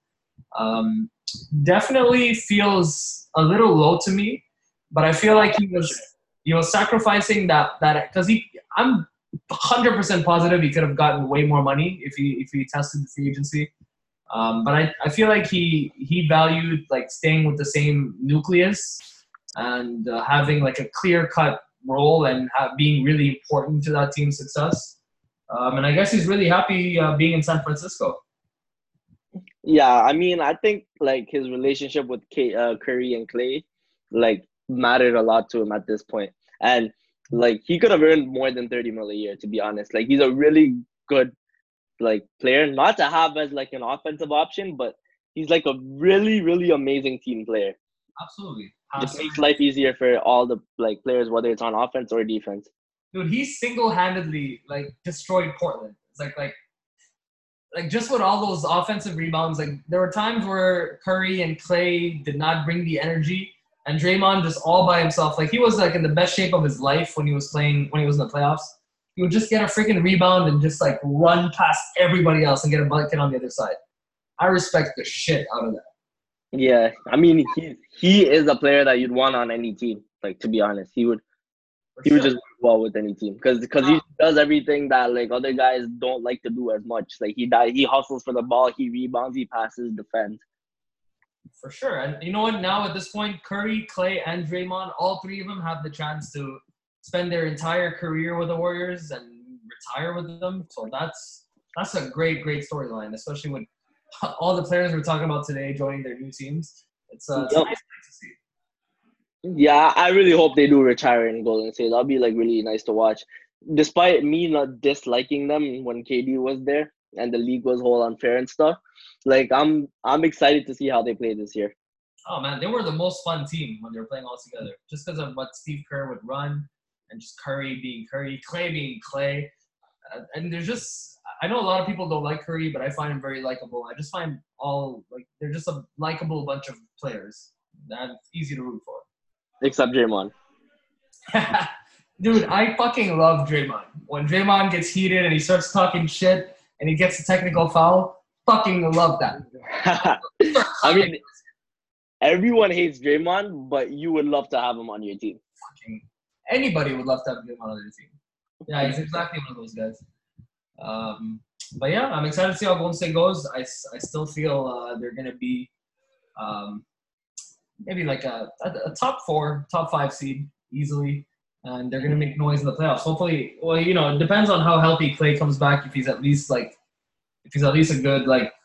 definitely feels a little low to me. But I feel like he was sacrificing that because I'm 100% positive he could have gotten way more money if he tested the free agency. But I feel like he valued staying with the same nucleus and having a clear-cut role and being really important to that team's success. And I guess he's really happy being in San Francisco. Yeah, I mean, I think his relationship with Curry and Clay mattered a lot to him at this point. And he could have earned more than 30 mil a year, to be honest. He's a really good player, not to have as an offensive option, but he's a really, really amazing team player. Absolutely. Just makes life easier for all the players, whether it's on offense or defense. Dude, he single-handedly destroyed Portland. It's like just with all those offensive rebounds, there were times where Curry and Clay did not bring the energy, and Draymond just all by himself. He was in the best shape of his life when he was in the playoffs. He would just get a freaking rebound and just run past everybody else and get a bucket on the other side. I respect the shit out of that. Yeah, I mean he is a player that you'd want on any team. To be honest, he would just work well with any team because he does everything that other guys don't like to do as much. He hustles for the ball, he rebounds, he passes, defends. For sure. And you know what? Now at this point, Curry, Clay, and Draymond, all 3 of them have the chance to spend their entire career with the Warriors and retire with them. So that's a great storyline, especially with all the players we're talking about today joining their new teams. It's a nice thing to see. Yeah, I really hope they do retire in Golden State. That'll be really nice to watch. Despite me not disliking them when KD was there and the league was whole unfair and stuff, I'm excited to see how they play this year. Oh man, they were the most fun team when they were playing all together. Just because of what Steve Kerr would run and just Curry being Curry, Clay being Clay. And there's just, I know a lot of people don't like Curry, but I find him very likable. I just find they're just a likable bunch of players that's easy to root for. Except Draymond. Dude, I fucking love Draymond. When Draymond gets heated and he starts talking shit and he gets a technical foul, fucking love that. I mean, everyone hates Draymond, but you would love to have him on your team. Fucking anybody would love to have Draymond on their team. Yeah, he's exactly one of those guys. But yeah, I'm excited to see how Golden State goes. I still feel they're going to be maybe a top 4, top 5 seed easily, and they're going to make noise in the playoffs. Hopefully, well, it depends on how healthy Clay comes back. If he's at least a good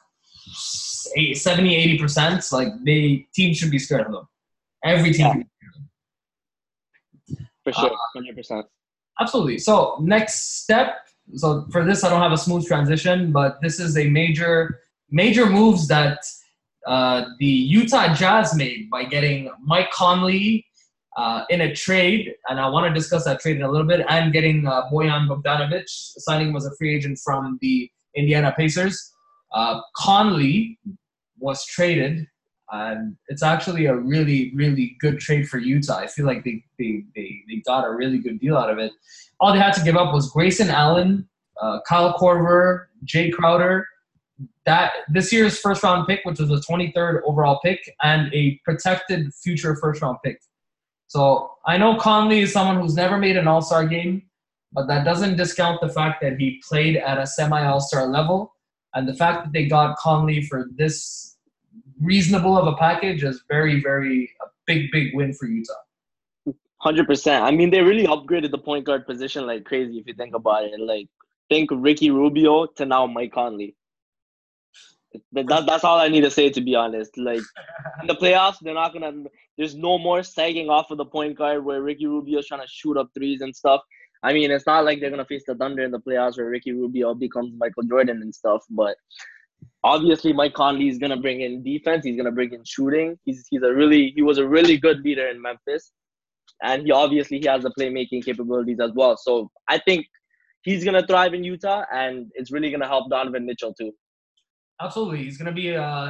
70-80%, team should be scared of them. Every team should be scared of them. For sure, 100%. Absolutely. So next step. So for this, I don't have a smooth transition, but this is a major moves that the Utah Jazz made by getting Mike Conley in a trade, and I want to discuss that trade in a little bit, and getting Bojan Bogdanovic, signing him as a free agent from the Indiana Pacers. Conley was traded, and it's actually a really, really good trade for Utah. I feel like they got a really good deal out of it. All they had to give up was Grayson Allen, Kyle Korver, Jay Crowder, that this year's first round pick, which was a 23rd overall pick, and a protected future first round pick. So I know Conley is someone who's never made an all-star game, but that doesn't discount the fact that he played at a semi-all-star level. And the fact that they got Conley for this reasonable of a package is very, very a big, big win for Utah. 100%. I mean, they really upgraded the point guard position like crazy if you think about it. Like, think Ricky Rubio to now Mike Conley. That's all I need to say, to be honest. Like, in the playoffs, there's no more sagging off of the point guard where Ricky Rubio's trying to shoot up threes and stuff. I mean, it's not like they're going to face the Thunder in the playoffs where Ricky Rubio becomes Michael Jordan and stuff, but obviously Mike Conley is going to bring in defense. He's going to bring in shooting. He was a really good leader in Memphis, and he has the playmaking capabilities as well. So I think he's going to thrive in Utah, and it's really going to help Donovan Mitchell too. Absolutely, he's gonna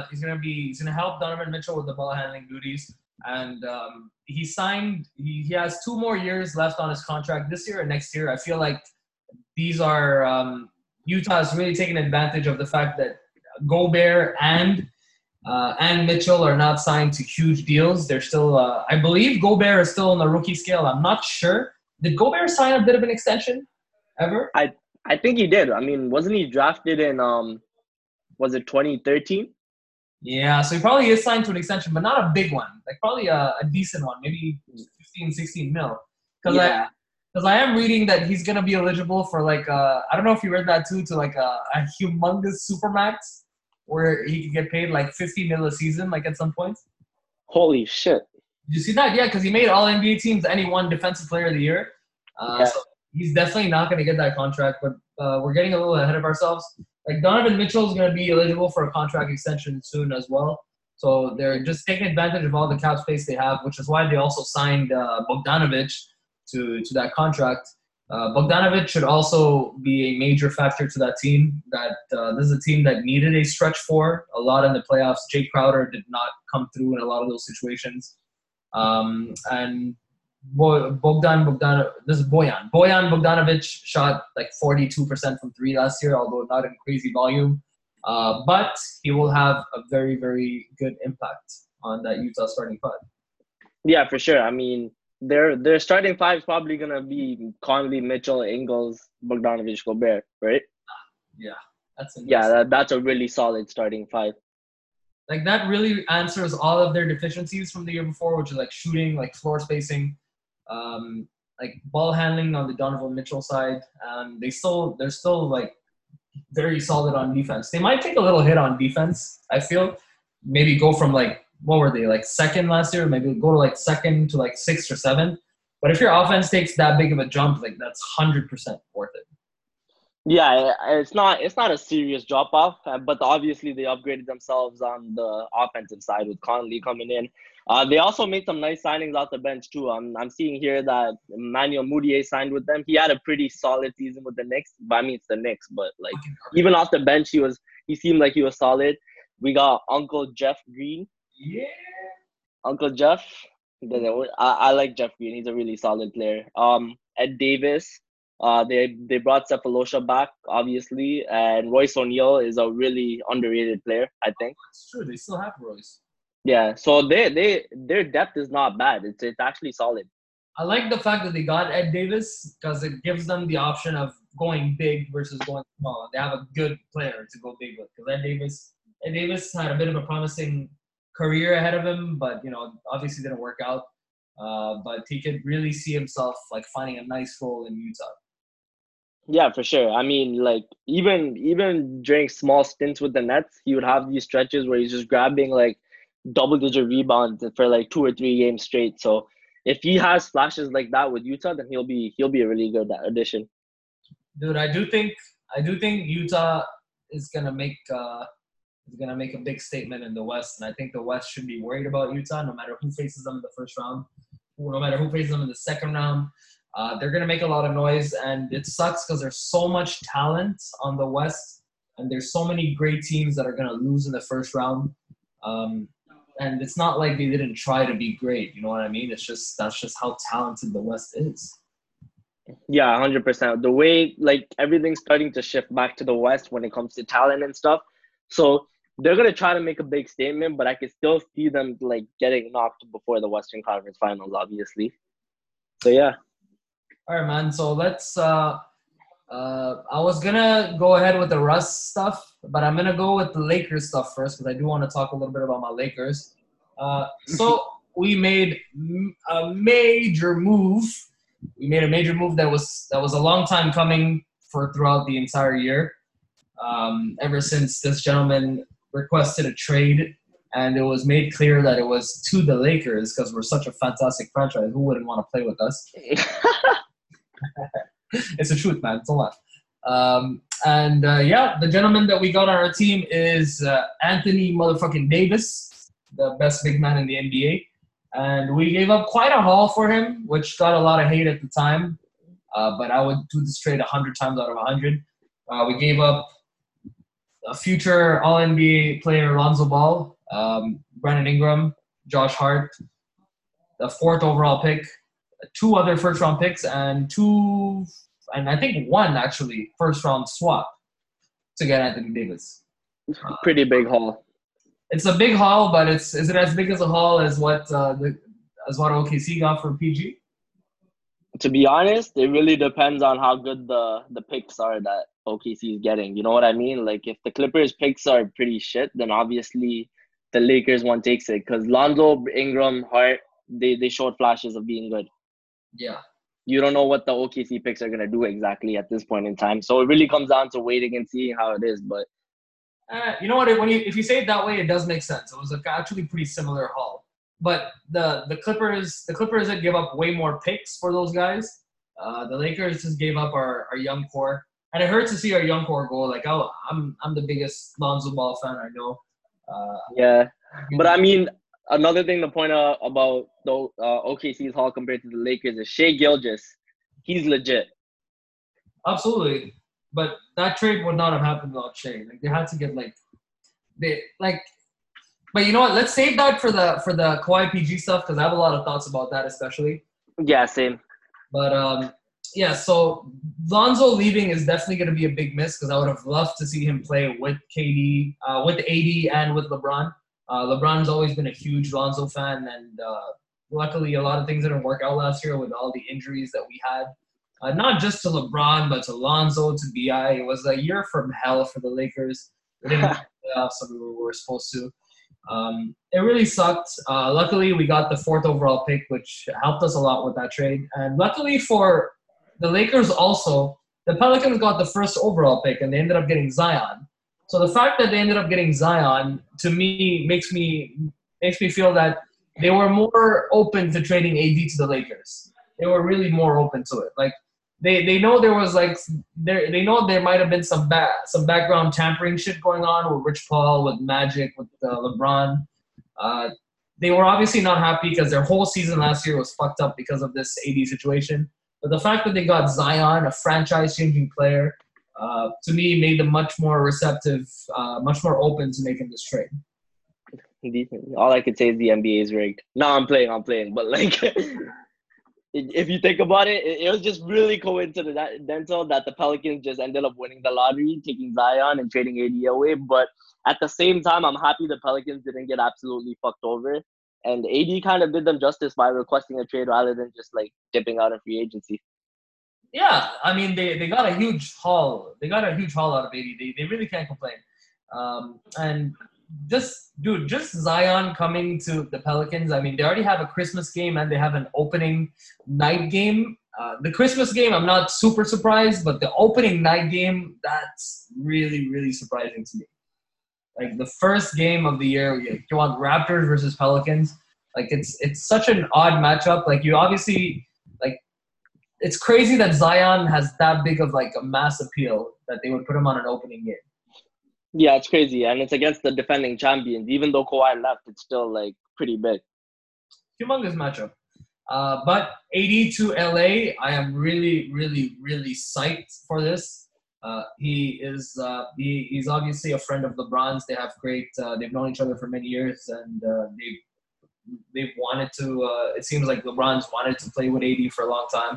help Donovan Mitchell with the ball handling duties, and he signed. He has 2 more years left on his contract this year and next year. I feel like these are Utah is really taking advantage of the fact that Gobert and Mitchell are not signed to huge deals. They're still, I believe, Gobert is still on the rookie scale. I'm not sure. Did Gobert sign a bit of an extension ever? I think he did. I mean, wasn't he drafted in was it 2013? Yeah, so he probably is signed to an extension, but not a big one. Like probably a decent one, maybe 15, 16 mil. Because I am reading that he's going to be eligible for like, I don't know if you read that too, to like a humongous supermax where he could get paid like 50 mil a season, like at some point. Holy shit. Did you see that? Yeah, because he made all NBA teams and he won Defensive Player of the Year. So he's definitely not going to get that contract, but we're getting a little ahead of ourselves. Like Donovan Mitchell is going to be eligible for a contract extension soon as well. So they're just taking advantage of all the cap space they have, which is why they also signed Bogdanovic to that contract. Bogdanovic should also be a major factor to that team. This is a team that needed a stretch four a lot in the playoffs. Jay Crowder did not come through in a lot of those situations. And Bojan Bogdanovic shot like 42% from 3 last year, although not in crazy volume. But he will have a very, very good impact on that Utah starting 5. Yeah, for sure. I mean, their starting 5 is probably going to be Conley, Mitchell, Ingles, Bogdanovic, Gobert, right? Yeah. That's a really solid starting 5. Like that really answers all of their deficiencies from the year before, which is like shooting, like floor spacing, like ball handling on the Donovan Mitchell side. They're still like very solid on defense. They might take a little hit on defense, I feel. Maybe go from like, what were they, like 2nd last year? Maybe go to like 2nd to like 6th or 7th. But if your offense takes that big of a jump, like that's 100% worth it. Yeah, it's not a serious drop off, but obviously they upgraded themselves on the offensive side with Conley coming in. They also made some nice signings off the bench too. I'm seeing here that Emmanuel Mudiay signed with them. He had a pretty solid season with the Knicks. But I mean, it's the Knicks, but like even off the bench, he seemed like he was solid. We got Uncle Jeff Green. Yeah. Uncle Jeff. I like Jeff Green. He's a really solid player. Ed Davis. They brought Cephalosha back, obviously, and Royce O'Neal is a really underrated player, I think. That's true. They still have Royce. Yeah, so their depth is not bad. It's actually solid. I like the fact that they got Ed Davis because it gives them the option of going big versus going small. They have a good player to go big with because Ed Davis had a bit of a promising career ahead of him, but obviously didn't work out. But he could really see himself like finding a nice role in Utah. Yeah, for sure. I mean, like even during small stints with the Nets, he would have these stretches where he's just grabbing like double-digit rebounds for like 2 or 3 games straight. So if he has flashes like that with Utah, then he'll be a really good addition. Dude, I do think Utah is gonna make a big statement in the West, and I think the West should be worried about Utah no matter who faces them in the first round, no matter who faces them in the second round. They're going to make a lot of noise, and it sucks because there's so much talent on the West and there's so many great teams that are gonna lose in the first round. And it's not like they didn't try to be great. You know what I mean? That's just how talented the West is. Yeah, 100%. The way like everything's starting to shift back to the West when it comes to talent and stuff. So they're gonna try to make a big statement, but I can still see them like getting knocked before the Western Conference Finals, obviously. So yeah. All right, man. So let's. I was gonna go ahead with the Russ stuff, but I'm gonna go with the Lakers stuff first because I do want to talk a little bit about my Lakers. So we made a major move. We made a major move that was a long time coming for throughout the entire year. Ever since this gentleman requested a trade, and it was made clear that it was to the Lakers because we're such a fantastic franchise. Who wouldn't want to play with us? It's the truth, man. It's a lot. The gentleman that we got on our team is Anthony motherfucking Davis, the best big man in the NBA. And we gave up quite a haul for him, which got a lot of hate at the time. But I would do this trade 100 times out of 100. We gave up a future All-NBA player, Lonzo Ball, Brandon Ingram, Josh Hart, the 4th overall pick, 2 other first-round picks, and I think 1 actually first-round swap to get Anthony Davis. Pretty big haul. It's a big haul, but is it as big as a haul as what OKC got for PG? To be honest, it really depends on how good the picks are that OKC is getting. You know what I mean? Like if the Clippers picks are pretty shit, then obviously the Lakers one takes it because Lonzo, Ingram, Hart, they showed flashes of being good. Yeah. You don't know what the OKC picks are gonna do exactly at this point in time, so it really comes down to waiting and seeing how it is. But you know what? If you say it that way, it does make sense. It was actually pretty similar haul. But the Clippers did give up way more picks for those guys. The Lakers just gave up our young core, and it hurts to see our young core go. Like, oh, I'm the biggest Lonzo Ball fan I know. Yeah, but I mean, another thing to point out about the OKC's haul compared to the Lakers is Shai Gilgeous. He's legit. Absolutely, but that trade would not have happened without Shai. Like they had to get But you know what? Let's save that for the Kawhi PG stuff because I have a lot of thoughts about that, especially. Yeah, same. But so Lonzo leaving is definitely going to be a big miss because I would have loved to see him play with KD, with AD, and with LeBron. LeBron's always been a huge Lonzo fan, and luckily a lot of things didn't work out last year with all the injuries that we had. Not just to LeBron, but to Lonzo, to BI. It was a year from hell for the Lakers. We didn't make the playoffs, so we were supposed to. It really sucked. Luckily, we got the 4th overall pick, which helped us a lot with that trade. And luckily for the Lakers also, the Pelicans got the 1st overall pick, and they ended up getting Zion. So the fact that they ended up getting Zion, to me, makes me feel that they were more open to trading AD to the Lakers. They were really more open to it. Like they know there was they know there might have been some background tampering shit going on with Rich Paul, with Magic, with LeBron. They were obviously not happy because their whole season last year was fucked up because of this AD situation. But the fact that they got Zion, a franchise-changing player, to me made them much more receptive, much more open to making this trade. All I could say is the NBA is rigged. No, I'm playing. But like, if you think about it, it was just really coincidental that the Pelicans just ended up winning the lottery, taking Zion and trading AD away. But at the same time, I'm happy the Pelicans didn't get absolutely fucked over. And AD kind of did them justice by requesting a trade rather than just like dipping out of free agency. Yeah, I mean they got a huge haul. They got a huge haul out of AD. They really can't complain. And just Zion coming to the Pelicans. I mean, they already have a Christmas game and they have an opening night game. The Christmas game, I'm not super surprised, but the opening night game, that's really, really surprising to me. Like the first game of the year, you want Raptors versus Pelicans. Like it's such an odd matchup. Like you obviously it's crazy that Zion has that big of like a mass appeal that they would put him on an opening game. Yeah, it's crazy, and it's against the defending champions. Even though Kawhi left, it's still like pretty big. Humongous matchup. But AD to LA, I am really, really, really psyched for this. He's obviously a friend of LeBron's. They have great. They've known each other for many years, and they've wanted to. It seems like LeBron's wanted to play with AD for a long time.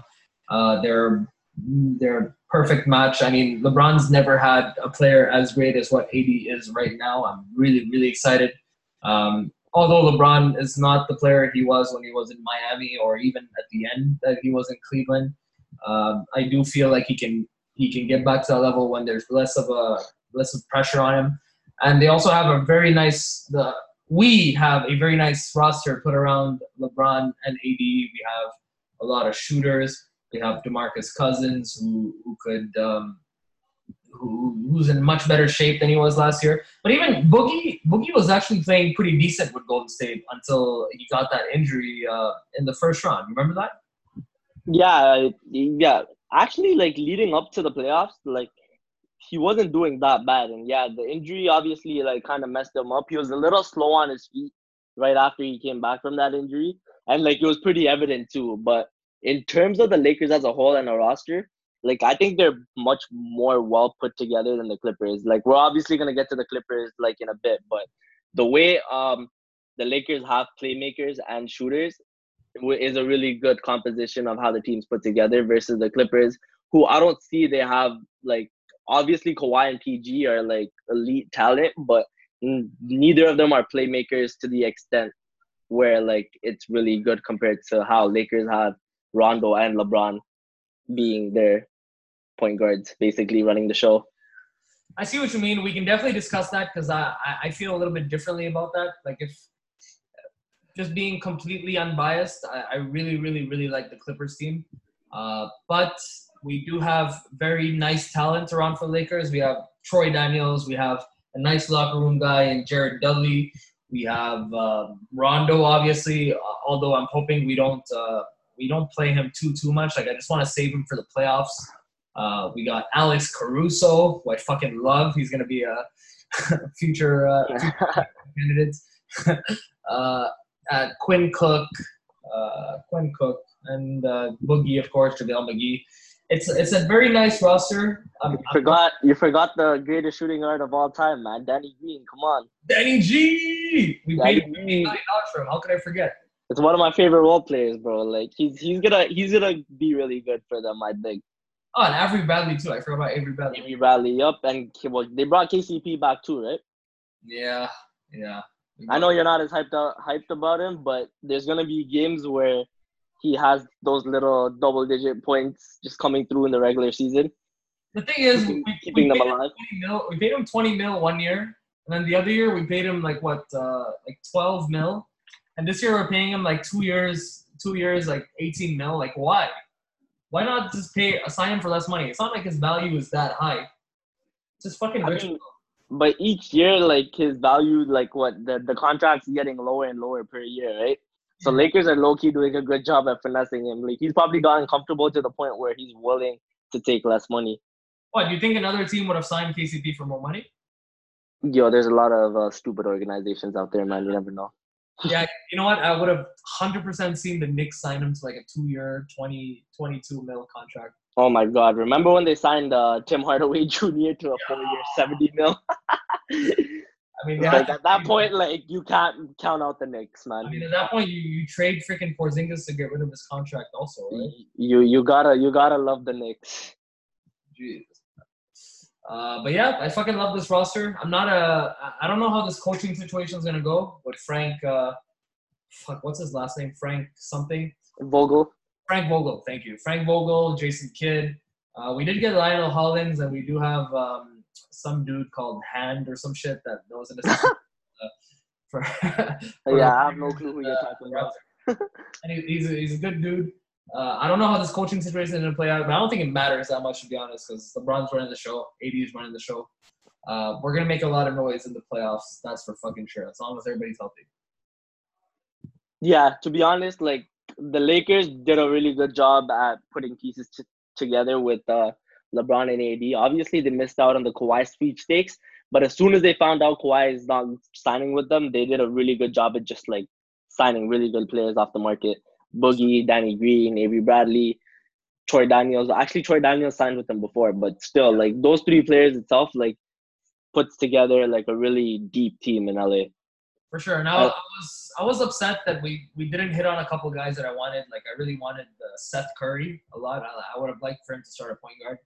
They're perfect match. I mean, LeBron's never had a player as great as what AD is right now. I'm really, really excited. Although LeBron is not the player he was when he was in Miami, or even at the end that he was in Cleveland, I do feel like he can get back to that level when there's less of pressure on him. And they also have we have a very nice roster put around LeBron and AD. We have a lot of shooters. We have DeMarcus Cousins, who's in much better shape than he was last year. But even Boogie was actually playing pretty decent with Golden State until he got that injury in the first round. Remember that? Yeah. Actually, like leading up to the playoffs, like he wasn't doing that bad, and yeah, the injury obviously like kind of messed him up. He was a little slow on his feet right after he came back from that injury, and like it was pretty evident too. But in terms of the Lakers as a whole and a roster, like I think they're much more well put together than the Clippers. Like we're obviously gonna get to the Clippers like in a bit, but the way the Lakers have playmakers and shooters is a really good composition of how the team's put together versus the Clippers, who I don't see they have like obviously Kawhi and PG are like elite talent, but neither of them are playmakers to the extent where like it's really good compared to how Lakers have Rondo and LeBron being their point guards, basically running the show. I see what you mean. We can definitely discuss that because I feel a little bit differently about that. Like if just being completely unbiased, I really, really, really like the Clippers team. But we do have very nice talent around for the Lakers. We have Troy Daniels. We have a nice locker room guy in Jared Dudley. We have Rondo, obviously, although I'm hoping we don't play him too much. Like I just want to save him for the playoffs. We got Alex Caruso, who I fucking love. He's going to be a future candidate. Quinn Cook, and Boogie, of course, JaVale McGee. It's a very nice roster. You forgot the greatest shooting guard of all time, man. Danny Green, come on. Danny G. We paid him $50 million for him. How could I forget? It's one of my favorite role players, bro. Like he's gonna be really good for them, I think. Oh, and Avery Bradley too. I forgot about Avery Bradley. Avery Bradley, yup, and they brought KCP back too, right? Yeah. I know you're not as hyped about him, but there's gonna be games where he has those little double-digit points just coming through in the regular season. The thing is, keeping them alive. We paid him $20 million 1 year, and then the other year we paid him like 12 million, and this year we're paying him like 2 years, like 18 million. Like why? Why not just assign him for less money? It's not like his value is that high. It's just fucking rich. But each year, like his value, like the contract's getting lower and lower per year, right? So Lakers are low-key doing a good job at finessing him. Like he's probably gotten comfortable to the point where he's willing to take less money. What, do you think another team would have signed KCP for more money? Yo, there's a lot of stupid organizations out there, man. You never know. Yeah, you know what? I would have 100% seen the Knicks sign him to like a 2-year, 22 mil contract. Oh my God! Remember when they signed Tim Hardaway Jr. to a 4-year, 70 mil? I mean, like at that point, like you can't count out the Knicks, man. I mean, at that point, you trade freaking Porzingis to get rid of his contract, also, right? You gotta love the Knicks. Jeez. But yeah, I fucking love this roster. I don't know how this coaching situation is gonna go with Frank. What's his last name? Frank something. Vogel. Frank Vogel. Thank you, Frank Vogel, Jason Kidd. We did get Lionel Hollins, and we do have some dude called Hand or some shit that knows an assistant. I have no clue who you're talking about. And he's a good dude. I don't know how this coaching situation is going to play out, but I don't think it matters that much, to be honest, because LeBron's running the show. AD is running the show. We're going to make a lot of noise in the playoffs. That's for fucking sure, as long as everybody's healthy. Yeah, to be honest, like, the Lakers did a really good job at putting pieces together with LeBron and AD. Obviously, they missed out on the Kawhi sweepstakes, but as soon as they found out Kawhi is not signing with them, they did a really good job at just, like, signing really good players off the market. Boogie, Danny Green, Avery Bradley. Troy Daniels. Actually, Troy Daniels signed with them before, but still, like those three players itself, like puts together like a really deep team in LA. For sure. Now Uh, I was upset that we didn't hit on a couple guys that I wanted. Like I really wanted Seth Curry a lot. I would have liked for him to start a point guard.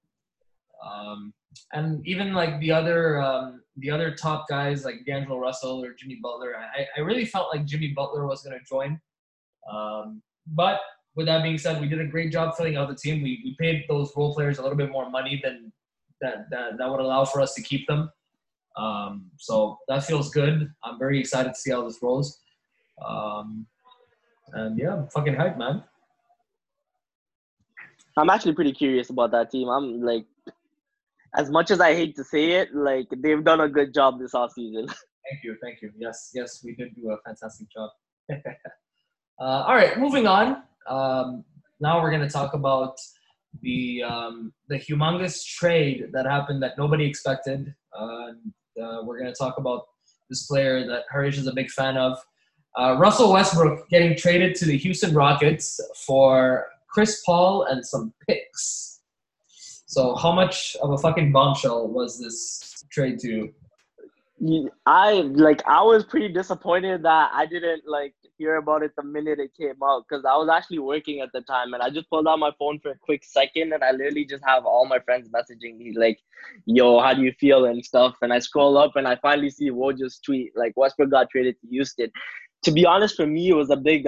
And even like the other top guys like D'Angelo Russell or Jimmy Butler. I really felt like Jimmy Butler was going to join. But with that being said, we did a great job filling out the team. We paid those role players a little bit more money than that would allow for us to keep them. So that feels good. I'm very excited to see how this rolls. And yeah, I'm fucking hyped, man. I'm actually pretty curious about that team. I'm like, as much as I hate to say it, like they've done a good job this offseason. Thank you. Yes, we did do a fantastic job. All right, moving on. Now we're going to talk about the humongous trade that happened that nobody expected. We're going to talk about this player that Harish is a big fan of. Russell Westbrook getting traded to the Houston Rockets for Chris Paul and some picks. So how much of a fucking bombshell was this trade to? I was pretty disappointed that I didn't like hear about it the minute it came out because I was actually working at the time and I just pulled out my phone for a quick second and I literally just have all my friends messaging me like, "Yo, how do you feel?" and stuff. And I scroll up and I finally see Woj's tweet like Westbrook got traded to Houston. To be honest, for me, it was a big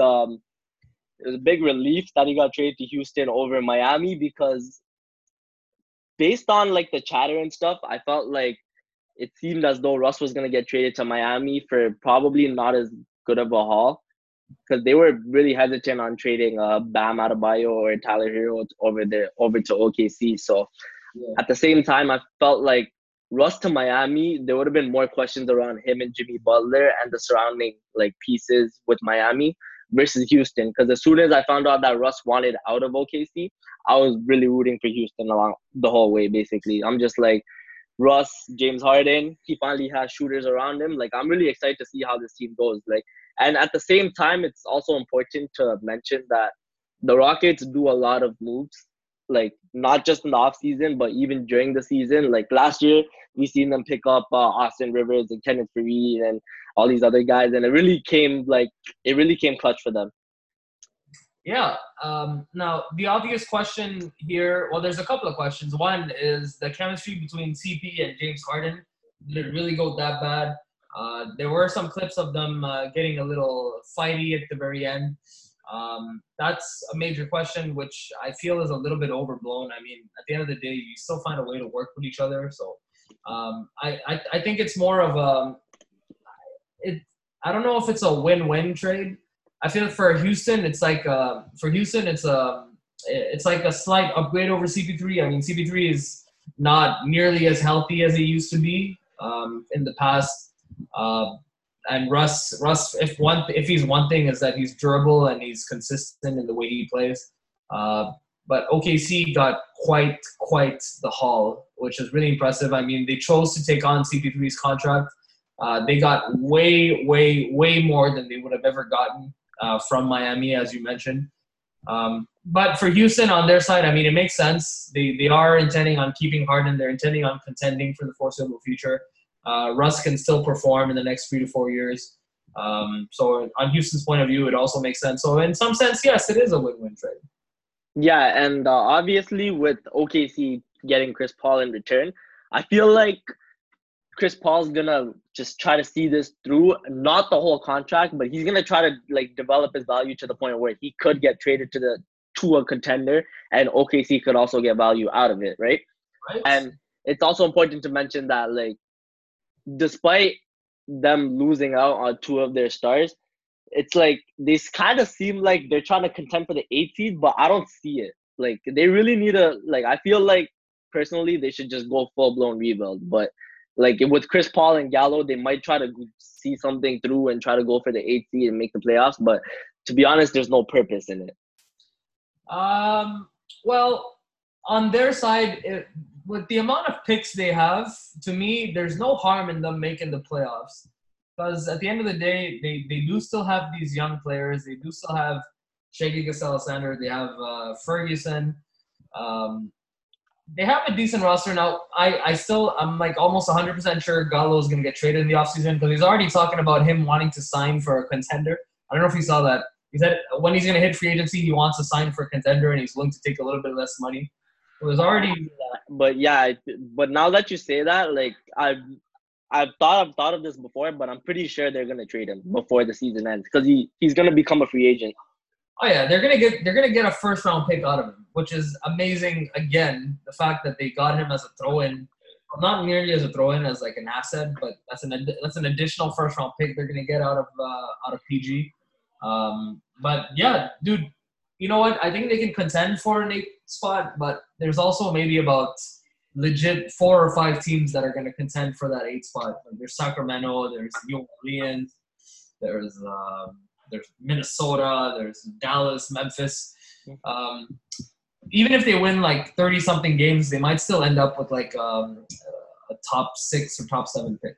relief that he got traded to Houston over Miami because based on like the chatter and stuff, I felt like it seemed as though Russ was going to get traded to Miami for probably not as good of a haul because they were really hesitant on trading Bam Adebayo or Tyler Hero over to OKC. So at the same time, I felt like Russ to Miami, there would have been more questions around him and Jimmy Butler and the surrounding like pieces with Miami versus Houston. Because as soon as I found out that Russ wanted out of OKC, I was really rooting for Houston along the whole way. Basically, I'm just like, Russ, James Harden, he finally has shooters around him. Like, I'm really excited to see how this team goes. Like, and at the same time, it's also important to mention that the Rockets do a lot of moves, like not just in the off season, but even during the season. Like last year, we seen them pick up Austin Rivers and Kenneth Faried and all these other guys, and it really came clutch for them. Yeah. Now, the obvious question here, well, there's a couple of questions. One is the chemistry between CP and James Harden. Did it really go that bad? There were some clips of them getting a little fighty at the very end. That's a major question, which I feel is a little bit overblown. I mean, at the end of the day, you still find a way to work with each other. So I think it's more of I don't know if it's a win-win trade. I feel for Houston, it's like it's like a slight upgrade over CP3. I mean, CP3 is not nearly as healthy as he used to be in the past. And Russ, if he's one thing is that he's durable and he's consistent in the way he plays. But OKC got quite the haul, which is really impressive. I mean, they chose to take on CP3's contract. They got way more than they would have ever gotten from Miami, as you mentioned. But for Houston on their side, I mean, it makes sense. They are intending on keeping Harden. They're intending on contending for the foreseeable future. Russ can still perform in the next 3 to 4 years. So on Houston's point of view, it also makes sense. So in some sense, yes, it is a win-win trade. Yeah, and obviously with OKC getting Chris Paul in return, I feel like Chris Paul's gonna just try to see this through, not the whole contract, but he's gonna try to like develop his value to the point where he could get traded to a contender, and OKC could also get value out of it, right? And it's also important to mention that like, despite them losing out on 2 of their stars, it's like they kind of seem like they're trying to contend for the 8th seed, but I don't see it. Like they really need I feel like personally they should just go full blown rebuild. But like with Chris Paul and Gallo, they might try to see something through and try to go for the 8th seed and make the playoffs. But to be honest, there's no purpose in it. Well, on their side, with the amount of picks they have, to me, there's no harm in them making the playoffs. Because at the end of the day, they do still have these young players. They do still have Shea Gilgeous-Alexander. They have Ferguson. They have a decent roster now. I'm like almost 100% sure Gallo is going to get traded in the offseason because he's already talking about him wanting to sign for a contender. I don't know if you saw that. He said when he's going to hit free agency, he wants to sign for a contender and he's willing to take a little bit less money. It was already. But yeah, but now that you say that, like I've thought of this before, but I'm pretty sure they're gonna trade him before the season ends because he's gonna become a free agent. Oh yeah, they're gonna get a first round pick out of him, which is amazing. Again, the fact that they got him as a throw-in, not merely as a throw-in, as like an asset, but that's an additional first round pick they're gonna get out of PG. But yeah, dude, you know what? I think they can contend for an 8th spot, but there's also maybe about legit 4 or 5 teams that are gonna contend for that 8th spot. Like there's Sacramento, there's New Orleans, there's Minnesota, there's Dallas, Memphis. Even if they win like 30-something games, they might still end up with like a top 6 or top 7 pick.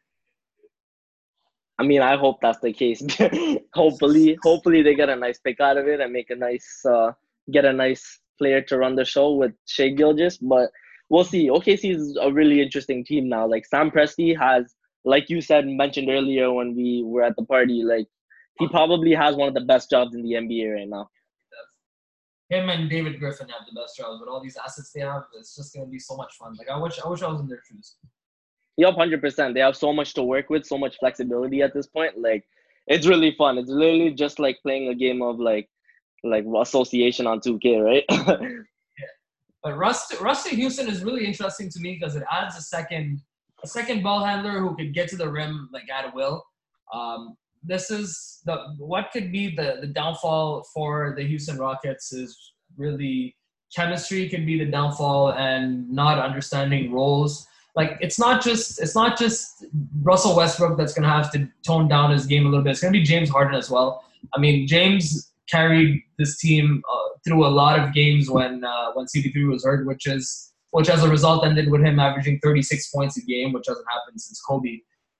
I mean, I hope that's the case. hopefully they get a nice pick out of it and make get a nice player to run the show with Shai Gilgeous. But we'll see. OKC is a really interesting team now. Like Sam Presti has, like you mentioned earlier when we were at the party, like he probably has one of the best jobs in the NBA right now. Him and David Griffin have the best jobs, but all these assets they have, it's just gonna be so much fun. Like I wish I was in their shoes. Yep, 100%. They have so much to work with, so much flexibility at this point. Like it's really fun. It's literally just like playing a game of like association on 2K, right? Yeah. But Russ to Houston is really interesting to me because it adds a second ball handler who could get to the rim like at will. This is what could be the downfall for the Houston Rockets is really chemistry could be the downfall and not understanding roles. Like it's not just Russell Westbrook that's gonna have to tone down his game a little bit. It's gonna be James Harden as well. I mean, James carried this team through a lot of games when CP3 was hurt, which as a result ended with him averaging 36 points a game, which hasn't happened since Kobe.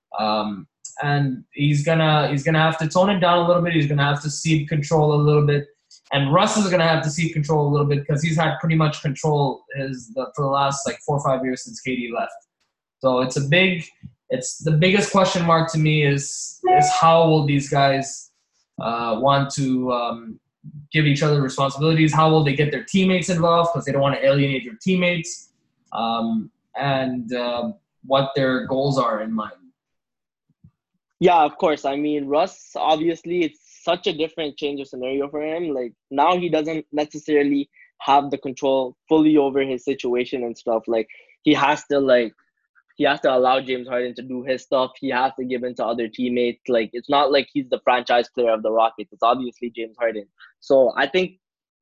And he's gonna have to tone it down a little bit. He's gonna have to cede control a little bit, and Russ is gonna have to cede control a little bit because he's had pretty much control for the last like 4 or 5 years since KD left. So it's the biggest question mark to me is how will these guys want to give each other responsibilities? How will they get their teammates involved because they don't want to alienate their teammates, and what their goals are in mind. Yeah, of course. I mean, Russ, obviously, it's such a different change of scenario for him. Like, now he doesn't necessarily have the control fully over his situation and stuff. Like, he has to allow James Harden to do his stuff. He has to give in to other teammates. Like, it's not like he's the franchise player of the Rockets. It's obviously James Harden. So I think,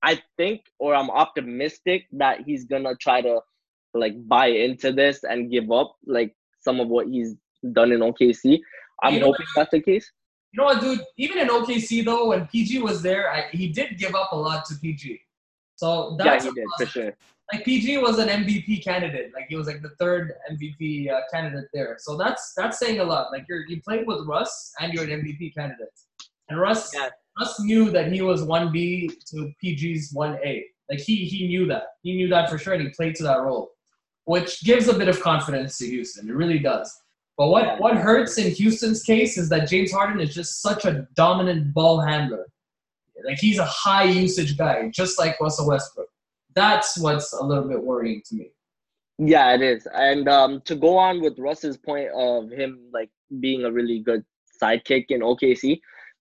or I'm optimistic that he's going to try to, like, buy into this and give up, like, some of what he's done in OKC. I'm hoping that's the case. You know what, dude? Even in OKC, though, when PG was there, he did give up a lot to PG. So that's he did, for sure. Like, PG was an MVP candidate. Like, he was, like, the 3rd MVP candidate there. So that's saying a lot. Like, you played with Russ, and you're an MVP candidate. And Russ knew that he was 1B to PG's 1A. Like, he knew that. He knew that for sure, and he played to that role, which gives a bit of confidence to Houston. It really does. But what hurts in Houston's case is that James Harden is just such a dominant ball handler. Like, he's a high usage guy, just like Russell Westbrook. That's what's a little bit worrying to me. Yeah, it is. And to go on with Russ's point of him like being a really good sidekick in OKC,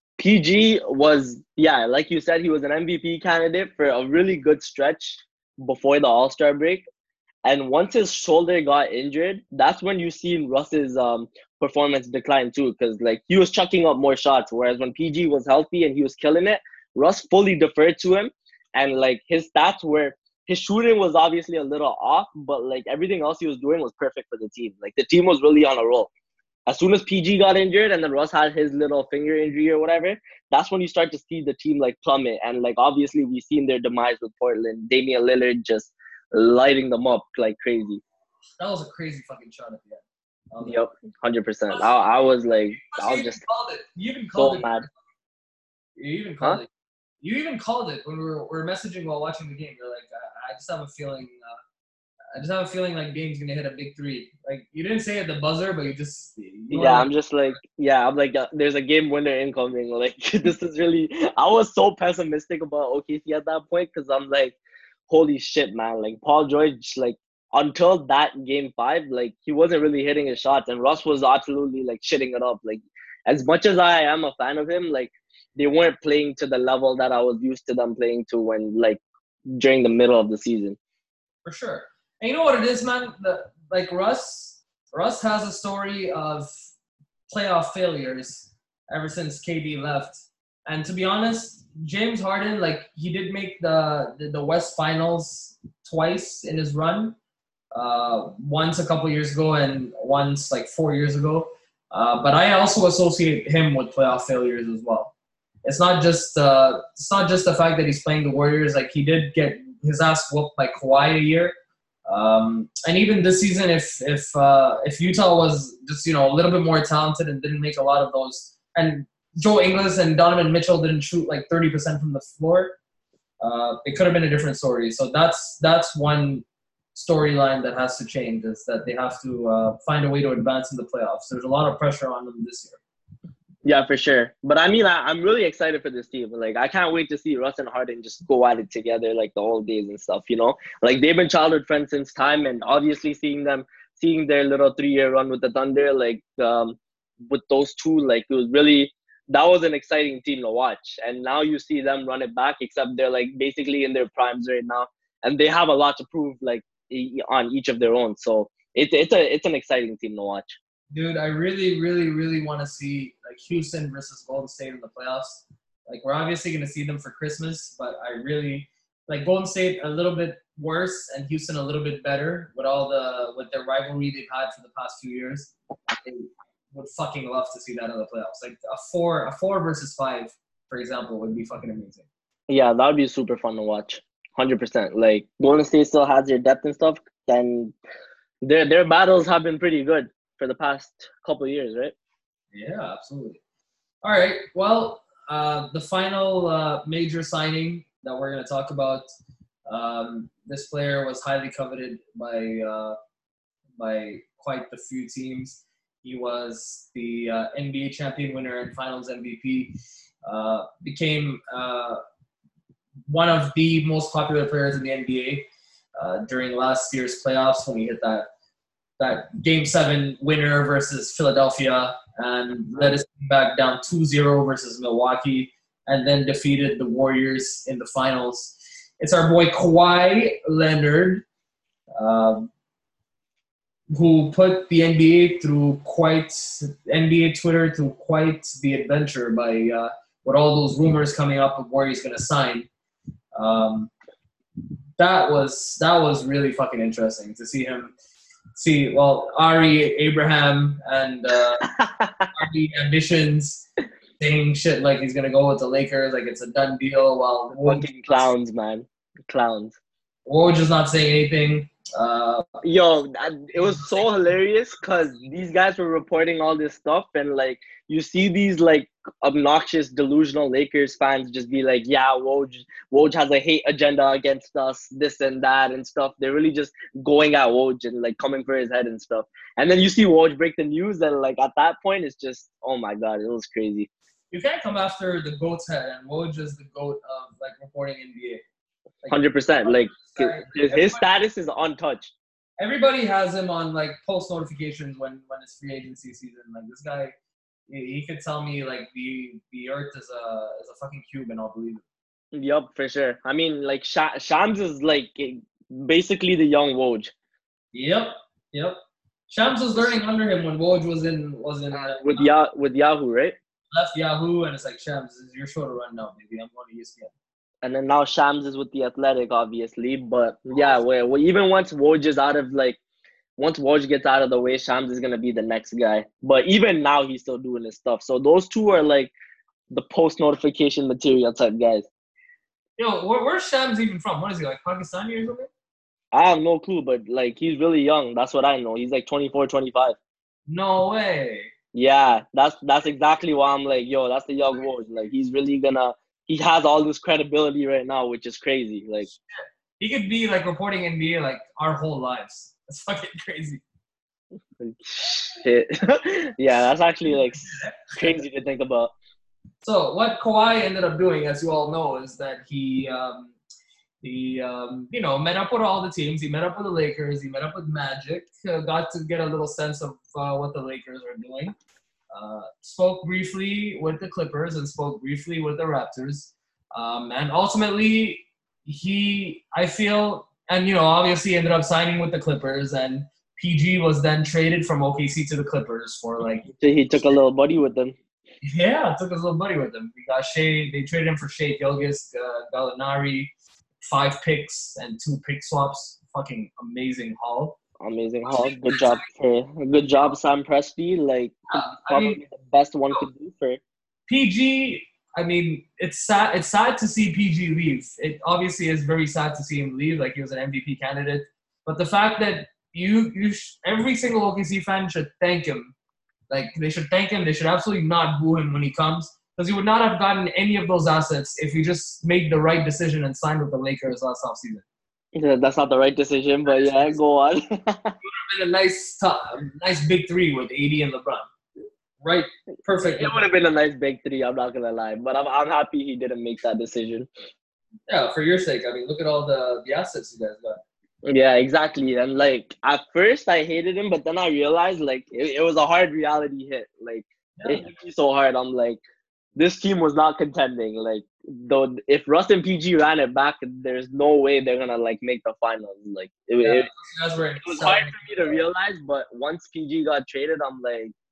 PG was, like you said, he was an MVP candidate for a really good stretch before the All-Star break. And once his shoulder got injured, that's when you see Russ's performance decline too. Because like he was chucking up more shots, whereas when PG was healthy and he was killing it, Russ fully deferred to him. And like his stats were, his shooting was obviously a little off, but like everything else he was doing was perfect for the team. Like the team was really on a roll. As soon as PG got injured and then Russ had his little finger injury or whatever, that's when you start to see the team like plummet. And like obviously we've seen their demise with Portland. Damian Lillard just lighting them up like crazy. That was a crazy fucking shot at the end. Yep, 100%. I was just called it. You even called it. Mad. You even called it. You even called it when we were messaging while watching the game. You're like, just have a feeling. I just have a feeling like Dame's gonna hit a big three. Like you didn't say at the buzzer, but you were Yeah, like, I'm just like, yeah, I'm like, there's a game winner incoming. Like, this is really, I was so pessimistic about OKC at that point because I'm like, holy shit, man. Like, Paul George, like, until that game five, like, he wasn't really hitting his shots, and Russ was absolutely like shitting it up. Like, as much as I am a fan of him, like, they weren't playing to the level that I was used to them playing to when, like, during the middle of the season. for sure. And you know what it is, man? Like Russ has a story of playoff failures ever since KD left. And to be honest, James Harden, like he did make the West Finals twice in his run. Once a couple years ago and once like 4 years ago. But I also associate him with playoff failures as well. It's not just the fact that he's playing the Warriors. Like he did get his ass whooped by Kawhi a year. And even this season, if Utah was just a little bit more talented and didn't make a lot of those, and Joe Ingles and Donovan Mitchell didn't shoot like 30% from the floor, it could have been a different story. So that's one storyline that has to change, is that they have to find a way to advance in the playoffs. There's a lot of pressure on them this year. Yeah, for sure. But I mean, I'm really excited for this team. Like, I can't wait to see Russ and Harden just go at it together, like the whole days and stuff. Like they've been childhood friends since time, and obviously seeing their little 3-year run with the Thunder, like with those two, like that was an exciting team to watch. And now you see them run it back, except they're like basically in their primes right now, and they have a lot to prove, like on each of their own. So it's an exciting team to watch. Dude, I really, really, really want to see like Houston versus Golden State in the playoffs. Like we're obviously going to see them for Christmas, but I really like Golden State a little bit worse and Houston a little bit better with their rivalry they've had for the past few years. I would fucking love to see that in the playoffs. Like a four versus 5, for example, would be fucking amazing. Yeah, that would be super fun to watch. 100%. Like Golden State still has their depth and stuff, and their battles have been pretty good for the past couple of years, right? Yeah, absolutely. All right. Well, the final major signing that we're going to talk about, this player was highly coveted by quite a few teams. He was the NBA champion winner and Finals MVP. Became one of the most popular players in the NBA during last year's playoffs when he hit that Game 7 winner versus Philadelphia and led his team back down 2-0 versus Milwaukee, and then defeated the Warriors in the finals. It's our boy Kawhi Leonard, who put the NBA Twitter through quite the adventure by with all those rumors coming up of where he's going to sign. That was really fucking interesting to see him. Ari Abraham and Ari Ambitions saying shit like he's gonna go with the Lakers, like it's a done deal. While fucking clowns, man, clowns. Woj is not saying anything. It was so hilarious because these guys were reporting all this stuff, and like you see these like obnoxious, delusional Lakers fans just be like, "Yeah, Woj has a hate agenda against us, this and that and stuff." They're really just going at Woj and like coming for his head and stuff. And then you see Woj break the news, and like at that point, it's just, oh my god, it was crazy. You can't come after the GOAT's head, and Woj is the GOAT of like reporting NBA. 100%. Like his status is untouched. Everybody has him on like post notifications when it's free agency season. Like this guy, he could tell me like the Earth is a fucking cube, and I'll believe it. Yup, for sure. I mean, like Shams is like basically the young Woj. Yep. Shams was learning under him when Woj was in with Yahoo, right? Left Yahoo, and it's like, Shams, this is your show to run now, baby. I'm going to ESPN. And then now Shams is with the Athletic, obviously. But yeah, even once Woj gets out of the way, Shams is gonna be the next guy. But even now, he's still doing his stuff. So those two are like the post notification material type guys. Yo, where's Shams even from? What is he, like Pakistani or something? I have no clue, but like he's really young. That's what I know. He's like 24, 25. No way. Yeah, that's exactly why I'm like, yo, that's the young Woj. Like he's really gonna. He has all this credibility right now, which is crazy. Like, He could be like reporting NBA like our whole lives. That's fucking crazy. Shit. Yeah, that's actually like crazy to think about. So what Kawhi ended up doing, as you all know, is that he met up with all the teams. He met up with the Lakers. He met up with Magic. Got to get a little sense of what the Lakers are doing. Spoke briefly with the Clippers and spoke briefly with the Raptors. And ultimately, I feel, and obviously ended up signing with the Clippers. And PG was then traded from OKC to the Clippers for like. He took a little buddy with them. Yeah, took his little buddy with him. We got Shea. They traded him for Shea Gilgeous, Gallinari, 5 picks and 2 pick swaps. Fucking amazing haul. Amazing haul. Good job, Sam Presti. Like probably the best one could do for PG. I mean, it's sad. It's sad to see PG leave. It obviously is very sad to see him leave. Like he was an MVP candidate, but the fact that every single OKC fan should thank him. Like they should thank him. They should absolutely not boo him when he comes, because he would not have gotten any of those assets if he just made the right decision and signed with the Lakers last offseason. Yeah, that's not the right decision, but yeah, go on. It would have been a nice big 3 with AD and LeBron. Right, perfect. It would have been a nice big 3. I'm not gonna lie, but I'm happy he didn't make that decision. Yeah, for your sake. I mean, look at all the assets you guys got. Yeah, exactly. And like at first I hated him, but then I realized like it was a hard reality hit. Like it hit me so hard. I'm like, this team was not contending. Like though if Russ and PG ran it back, there's no way they're gonna like make the finals. Like it was hard for me to realize, but once PG got traded, I'm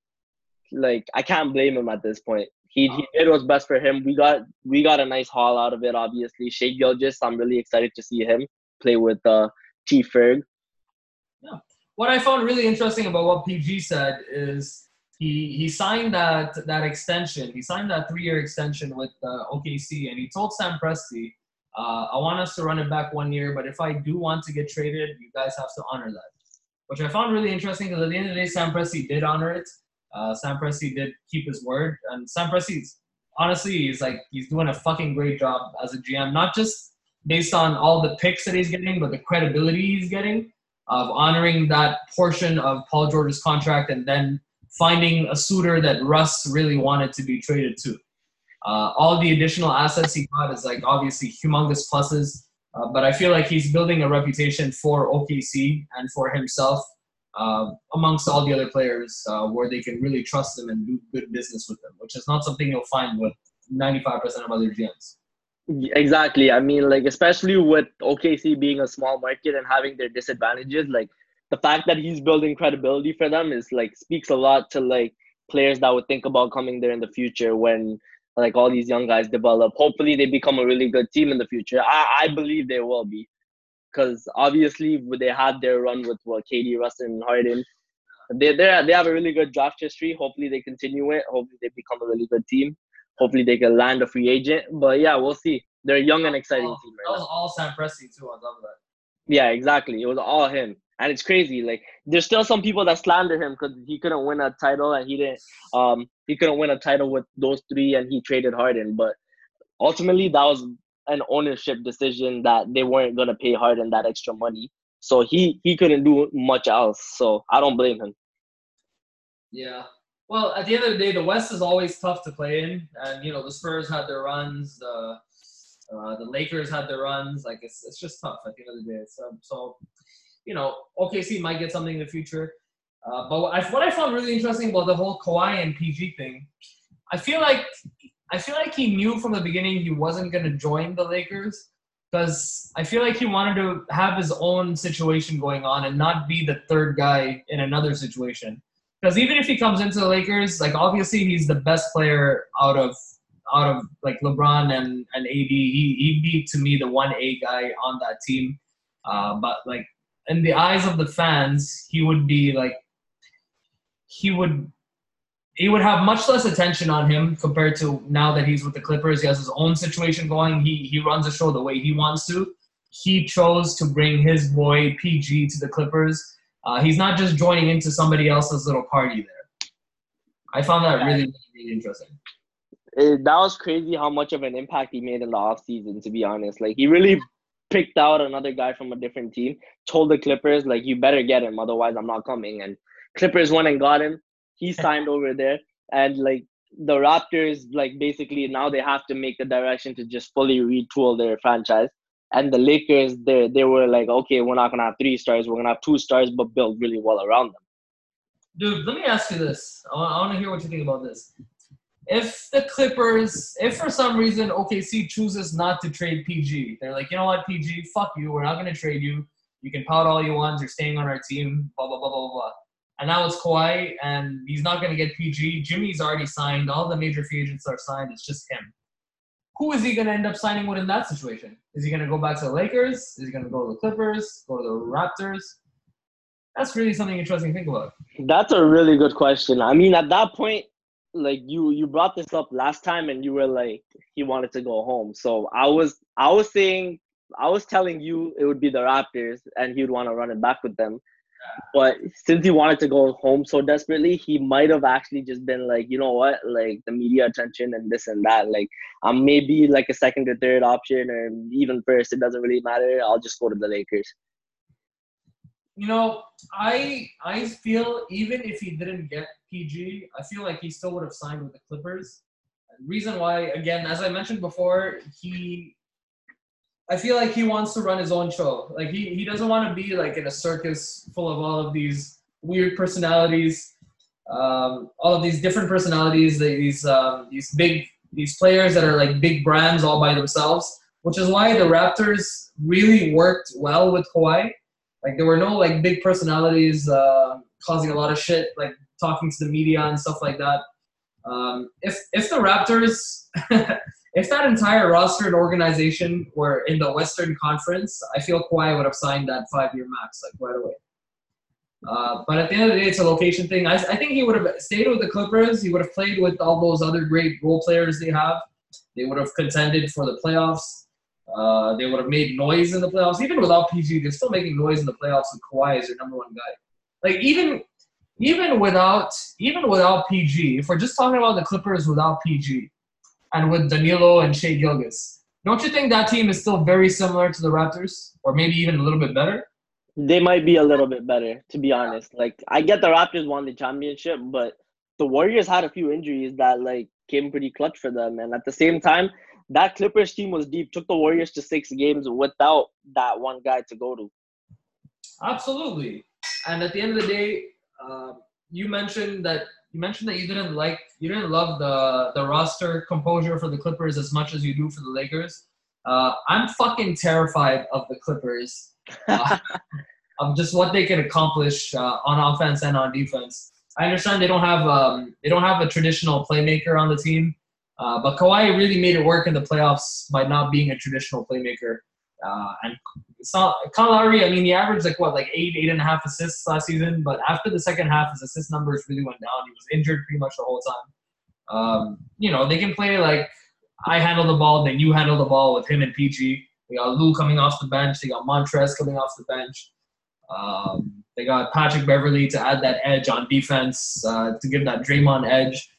like I can't blame him at this point. He did what's best for him. We got a nice haul out of it, obviously. Shea Gilgeous, I'm really excited to see him play with T. Ferg. Yeah. What I found really interesting about what PG said is he signed that extension. He signed that 3-year extension with OKC, and he told Sam Presti, I want us to run it back 1 year, but if I do want to get traded, you guys have to honor that. Which I found really interesting, because at the end of the day, Sam Presti did honor it. Sam Presti did keep his word, and Sam Presti's honestly, he's doing a fucking great job as a GM, not just based on all the picks that he's getting, but the credibility he's getting of honoring that portion of Paul George's contract and then finding a suitor that Russ really wanted to be traded to. All the additional assets he got is like obviously humongous pluses, but I feel like he's building a reputation for OKC and for himself amongst all the other players where they can really trust him and do good business with them, which is not something you'll find with 95% of other GMs. Exactly. I mean, like, especially with OKC being a small market and having their disadvantages, like, the fact that he's building credibility for them is, like, speaks a lot to, like, players that would think about coming there in the future when, like, all these young guys develop. Hopefully they become a really good team in the future. I believe they will be. Because, obviously, they had their run with, KD, Russ, and Harden. They have a really good draft history. Hopefully they continue it. Hopefully they become a really good team. Hopefully they can land a free agent. But yeah, we'll see. They're a young and exciting team right now. That was all Sam Presti too on top of that. Yeah, exactly. It was all him. And it's crazy. Like there's still some people that slander him because he couldn't win a title and he couldn't win a title with those 3 and he traded Harden. But ultimately that was an ownership decision that they weren't gonna pay Harden that extra money. So he couldn't do much else. So I don't blame him. Yeah. Well, at the end of the day, the West is always tough to play in, and the Spurs had their runs, the Lakers had their runs. Like it's just tough at the end of the day. So OKC might get something in the future. But what I found really interesting about the whole Kawhi and PG thing, I feel like he knew from the beginning he wasn't going to join the Lakers, because I feel like he wanted to have his own situation going on and not be the third guy in another situation. Because even if he comes into the Lakers, like obviously he's the best player out of like LeBron and AD. He'd be to me the 1A guy on that team. But like in the eyes of the fans, he would be like he would have much less attention on him compared to now that he's with the Clippers. He has his own situation going. He runs the show the way he wants to. He chose to bring his boy PG to the Clippers. He's not just joining into somebody else's little party there. I found that really, really interesting. That was crazy how much of an impact he made in the offseason, to be honest. Like, he really picked out another guy from a different team, told the Clippers, like, you better get him, otherwise I'm not coming. And Clippers went and got him. He signed over there. And, like, the Raptors, like, basically now they have to make the direction to just fully retool their franchise. And the Lakers, they were like, okay, we're not going to have 3 stars. We're going to have 2 stars, but build really well around them. Dude, let me ask you this. I want to hear what you think about this. If the Clippers, if for some reason OKC chooses not to trade PG, they're like, you know what, PG, fuck you. We're not going to trade you. You can pout all you want. You're staying on our team, blah, blah, blah, blah, blah. And now it's Kawhi, and he's not going to get PG. Jimmy's already signed. All the major free agents are signed. It's just him. Who is he going to end up signing with in that situation? Is he going to go back to the Lakers? Is he going to go to the Clippers? Go to the Raptors? That's really something interesting to think about. That's a really good question. I mean, at that point, like you brought this up last time, and you were like, he wanted to go home. So I was telling you it would be the Raptors, and he would want to run it back with them. But since he wanted to go home so desperately, he might have actually just been like, you know what, like the media attention and this and that. Like, I'm maybe like a second or third option, or even first. It doesn't really matter. I'll just go to the Lakers. You know, I feel even if he didn't get PG, I feel like he still would have signed with the Clippers. And reason why, again, as I mentioned before, I feel like he wants to run his own show. Like he doesn't want to be like in a circus full of all of these weird personalities, all of these different personalities, these players that are like big brands all by themselves. Which is why the Raptors really worked well with Kawhi. Like there were no like big personalities causing a lot of shit, like talking to the media and stuff like that. If the Raptors, if that entire roster and organization were in the Western Conference, I feel Kawhi would have signed that 5-year max like right away. But at the end of the day, it's a location thing. I think he would have stayed with the Clippers. He would have played with all those other great role players they have. They would have contended for the playoffs. They would have made noise in the playoffs. Even without PG, they're still making noise in the playoffs with Kawhi as their number one guy. Like even without PG, if we're just talking about the Clippers without PG and with Danilo and Shai Gilgeous, don't you think that team is still very similar to the Raptors, or maybe even a little bit better? They might be a little bit better, to be honest. Like, I get the Raptors won the championship, but the Warriors had a few injuries that like came pretty clutch for them, and at the same time, that Clippers team was deep. Took the Warriors to 6 games without that one guy to go to. Absolutely. And at the end of the day, you mentioned that you didn't love the roster composure for the Clippers as much as you do for the Lakers. I'm fucking terrified of the Clippers, of just what they can accomplish on offense and on defense. I understand they don't have a traditional playmaker on the team. But Kawhi really made it work in the playoffs by not being a traditional playmaker. And Kyle Lowry, I mean, he averaged like 8.5 assists last season. But after the second half, his assist numbers really went down. He was injured pretty much the whole time. They can play like I handle the ball, then you handle the ball with him and PG. They got Lou coming off the bench. They got Montrez coming off the bench. They got Patrick Beverley to add that edge on defense, to give that Draymond edge.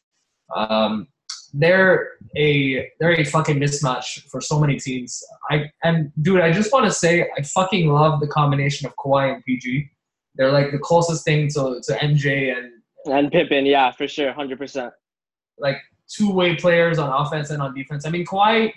They're a fucking mismatch for so many teams. I just want to say I fucking love the combination of Kawhi and PG. They're like the closest thing to MJ and Pippen, yeah, for sure, 100%. Like two-way players on offense and on defense. I mean, Kawhi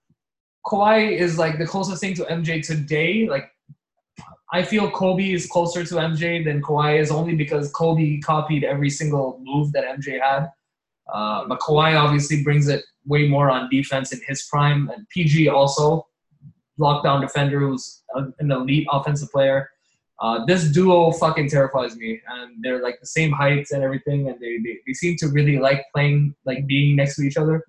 is like the closest thing to MJ today. Like, I feel Kobe is closer to MJ than Kawhi is, only because Kobe copied every single move that MJ had. But Kawhi obviously brings it way more on defense in his prime. And PG also, lockdown defender who's an elite offensive player. This duo fucking terrifies me. And they're like the same height and everything. And they seem to really like playing, like being next to each other.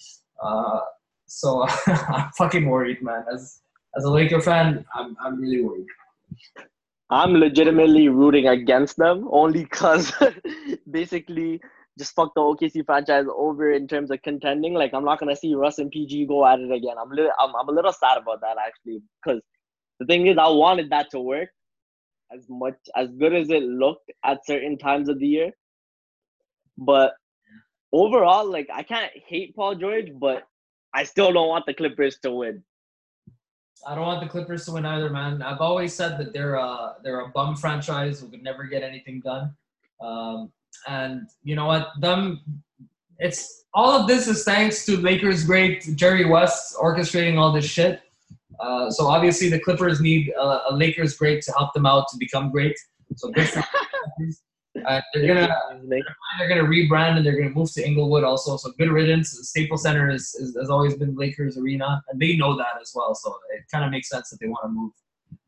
So I'm fucking worried, man. As a Laker fan, I'm really worried. I'm legitimately rooting against them only because basically just fuck the OKC franchise over in terms of contending. Like, I'm not gonna see Russ and PG go at it again. I'm a little sad about that actually, because the thing is, I wanted that to work as good as it looked at certain times of the year. But overall, like, I can't hate Paul George, but I still don't want the Clippers to win. I don't want the Clippers to win either, man. I've always said that they're a bum franchise who could never get anything done. And you know what? It's all of this is thanks to Lakers great Jerry West orchestrating all this shit. So obviously the Clippers need a Lakers great to help them out to become great. So good for they're gonna rebrand and they're gonna move to Inglewood also. So good riddance. Staples Center has always been Lakers arena, and they know that as well. So it kind of makes sense that they want to move.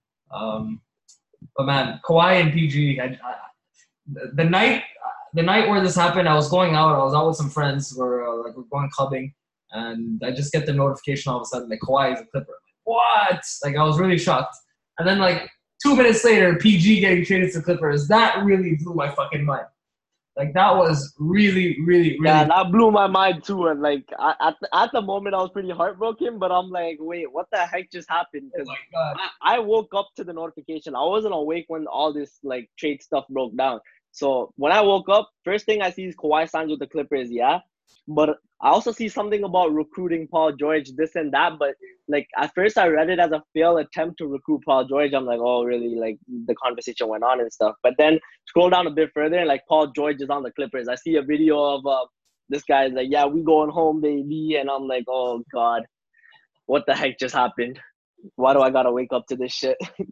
But man, Kawhi and PG, the night where this happened, I was going out. I was out with some friends. We're going clubbing, and I just get the notification all of a sudden like Kawhi is a Clipper. What? Like I was really shocked. And then like 2 minutes later, PG getting traded to Clippers. That really blew my fucking mind. Like that was really, really, really. Yeah, that blew my mind too. And like at the moment, I was pretty heartbroken. But I'm like, wait, what the heck just happened? Oh my god! I woke up to the notification. I wasn't awake when all this like trade stuff broke down. So when I woke up, first thing I see is Kawhi signs with the Clippers. Yeah, but I also see something about recruiting Paul George, this and that. But like at first, I read it as a failed attempt to recruit Paul George. I'm like, oh, really? Like the conversation went on and stuff. But then scroll down a bit further, and like Paul George is on the Clippers. I see a video of this guy's like, yeah, we going home, baby, and I'm like, oh god, what the heck just happened? Why do I gotta wake up to this shit?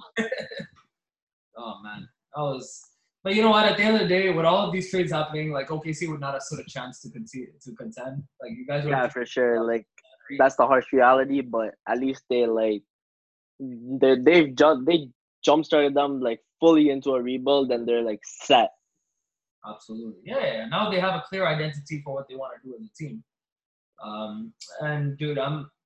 Oh man, I was. But you know what? At the end of the day, with all of these trades happening, like OKC would not have stood a chance to contend. Like you guys. Yeah, for sure. Like that's the harsh reality, but at least they like they jump started them like fully into a rebuild, and they're like set. Absolutely, yeah. Now they have a clear identity for what they want to do as a team. And dude,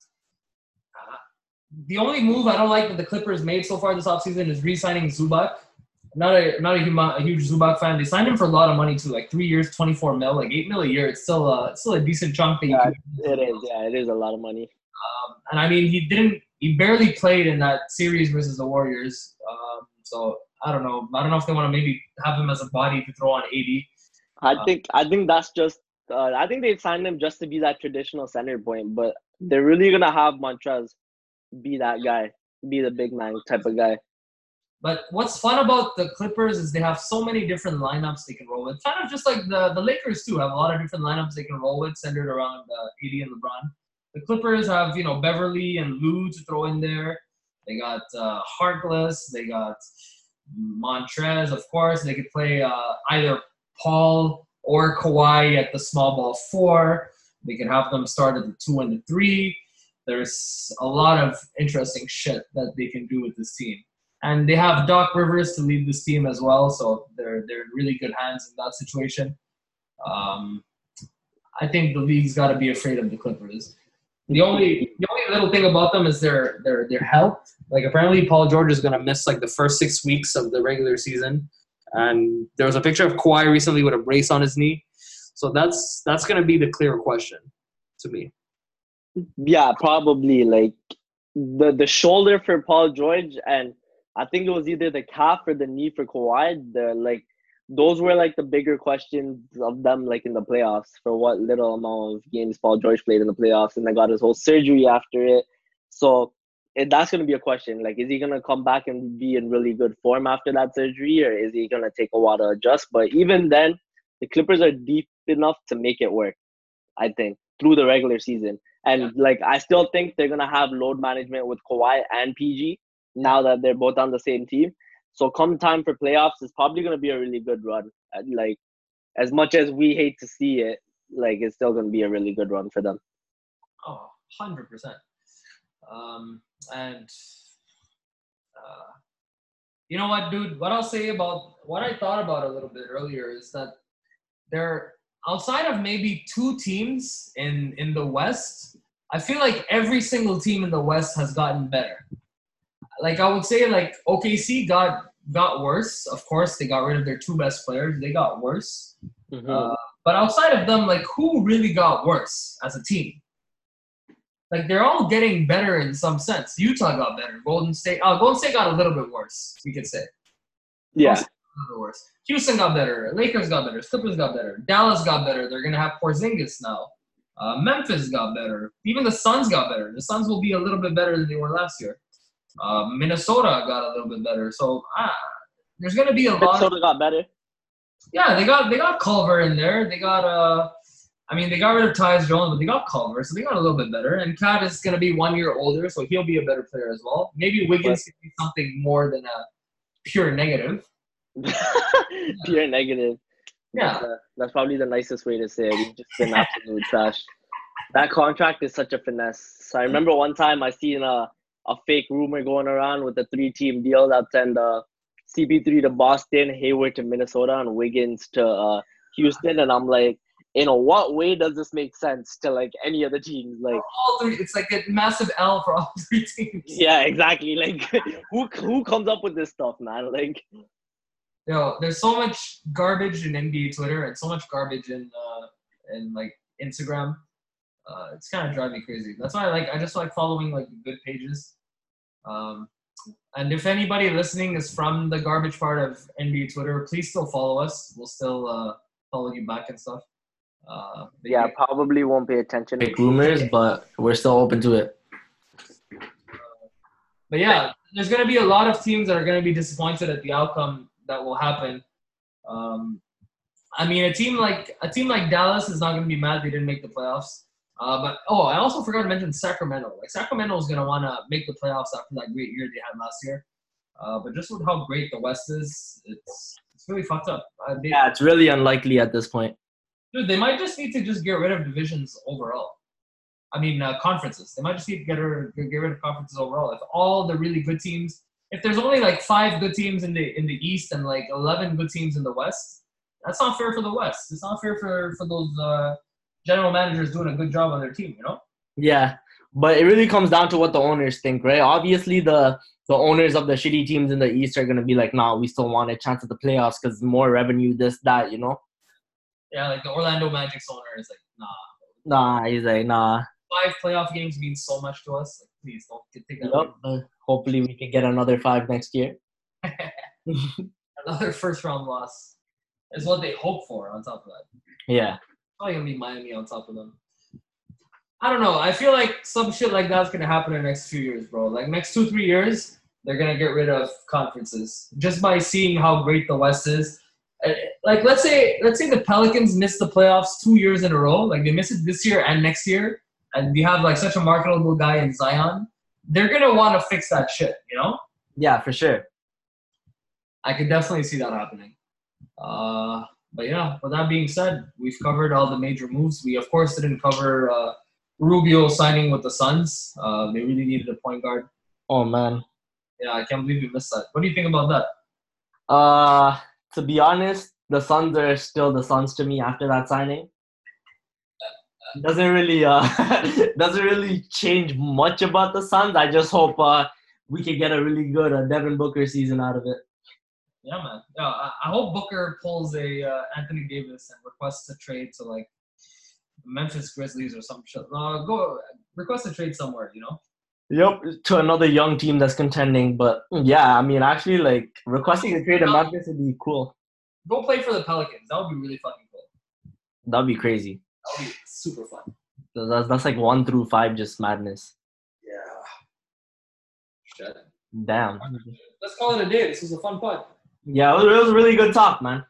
the only move I don't like that the Clippers made so far this offseason is re-signing Zubac. Not a huge Zubac fan. They signed him for a lot of money too, like 3 years, 24 mil, like $8 million a year. It's still a decent chunk that you can. It is. Yeah, it is a lot of money. And I mean, he barely played in that series versus the Warriors. So I don't know if they want to maybe have him as a body to throw on 80. I think that's just. I think they signed him just to be that traditional center point, but they're really gonna have Montrez be that guy, be the big man type of guy. But what's fun about the Clippers is they have so many different lineups they can roll with. Kind of just like the Lakers too have a lot of different lineups they can roll with, centered around AD and LeBron. The Clippers have Beverly and Lou to throw in there. They got Harkless. They got Montrez, of course. They could play either Paul or Kawhi at the small ball 4. They could have them start at the 2 and the 3. There's a lot of interesting shit that they can do with this team. And they have Doc Rivers to lead this team as well, so they're in really good hands in that situation. I think the league's got to be afraid of the Clippers. The only little thing about them is their health. Like apparently Paul George is going to miss like the first 6 weeks of the regular season, and there was a picture of Kawhi recently with a brace on his knee. So that's going to be the clear question to me. Yeah, probably like the shoulder for Paul George, and I think it was either the calf or the knee for Kawhi. Those were like the bigger questions of them, like in the playoffs, for what little amount of games Paul George played in the playoffs, and they got his whole surgery after it. So that's going to be a question. Like, is he going to come back and be in really good form after that surgery, or is he going to take a while to adjust? But even then, the Clippers are deep enough to make it work, I think, through the regular season. And like, I still think they're going to have load management with Kawhi and PG now that they're both on the same team. So come time for playoffs, it's probably going to be a really good run. Like, as much as we hate to see it, like, it's still going to be a really good run for them. Oh, 100%. You know what, dude? What I'll say about what I thought about a little bit earlier is that they're outside of maybe 2 teams in the West, I feel like every single team in the West has gotten better. Like I would say, like OKC got worse. Of course, they got rid of their 2 best players. They got worse. Mm-hmm. But outside of them, like who really got worse as a team? Like they're all getting better in some sense. Utah got better. Golden State got a little bit worse. We could say. Yeah. A little bit worse. Houston got better. Lakers got better. Clippers got better. Dallas got better. They're gonna have Porzingis now. Memphis got better. Even the Suns got better. The Suns will be a little bit better than they were last year. Minnesota got a little bit better. So there's gonna be a lot. Minnesota got better. Yeah, they got Culver in there. They got they got rid of Tyus Jones, but they got Culver, so they got a little bit better. And Cat is gonna be 1 year older, so he'll be a better player as well. Maybe Wiggins can be something more than a pure negative. Pure negative. Yeah, that's probably the nicest way to say it. He's just been absolute trash. That contract is such a finesse. So I remember one time I seen a fake rumor going around with a 3-team deal that sent CP3 to Boston, Hayward to Minnesota, and Wiggins to Houston. And I'm like, in what way does this make sense to like any other teams? Like all three, it's like a massive L for all 3 teams. Yeah, exactly. Like who comes up with this stuff, man? Like, there's so much garbage in NBA Twitter and so much garbage in like Instagram. It's kind of driving me crazy. That's why I just like following like good pages. And if anybody listening is from the garbage part of NBA Twitter, please still follow us. We'll still follow you back and stuff. Probably won't pay attention to fake rumors, but we're still open to it. But yeah, there's going to be a lot of teams that are going to be disappointed at the outcome that will happen. A team like Dallas is not going to be mad they didn't make the playoffs. I also forgot to mention Sacramento. Like Sacramento is going to want to make the playoffs after that great year they had last year. But just with how great the West is, it's really fucked up. It's really unlikely at this point. Dude, they might just need to just get rid of divisions overall. Conferences. They might just need to get rid of conferences overall. If all the really good teams, if there's only like 5 good teams in the East and like 11 good teams in the West, that's not fair for the West. It's not fair for those general managers doing a good job on their team, you know? Yeah, but it really comes down to what the owners think, right? Obviously, the owners of the shitty teams in the East are going to be like, nah, we still want a chance at the playoffs because more revenue, this, that, you know? Yeah, like the Orlando Magic's owner is like, nah. Nah, he's like, nah. 5 playoff games means so much to us. Like, please don't take that away. Hopefully we can get another 5 next year. Another first-round loss is what they hope for on top of that. Yeah. Probably going to be Miami on top of them. I don't know. I feel like some shit like that's going to happen in the next few years, bro. Like, next 2-3 years, they're going to get rid of conferences. Just by seeing how great the West is. Like, let's say the Pelicans miss the playoffs 2 years in a row. Like, they miss it this year and next year. And we have, like, such a marketable guy in Zion. They're going to want to fix that shit, you know? Yeah, for sure. I could definitely see that happening. But, yeah, with that being said, we've covered all the major moves. We, of course, didn't cover Rubio signing with the Suns. They really needed a point guard. Oh, man. Yeah, I can't believe we missed that. What do you think about that? To be honest, the Suns are still the Suns to me after that signing. Doesn't really change much about the Suns. I just hope we can get a really good Devin Booker season out of it. Yeah, man. Yeah, I hope Booker pulls a Anthony Davis and requests a trade to like Memphis Grizzlies or some shit. Go request a trade somewhere, you know. Yep, to another young team that's contending. But yeah, actually, like requesting a trade to Memphis would be cool. Go play for the Pelicans. That would be really fucking cool. That'd be crazy. That would be super fun. That's like 1 through 5, just madness. Yeah. Shit. Damn. Let's call it a day. This was a fun pod. Yeah, it was a really good talk, man.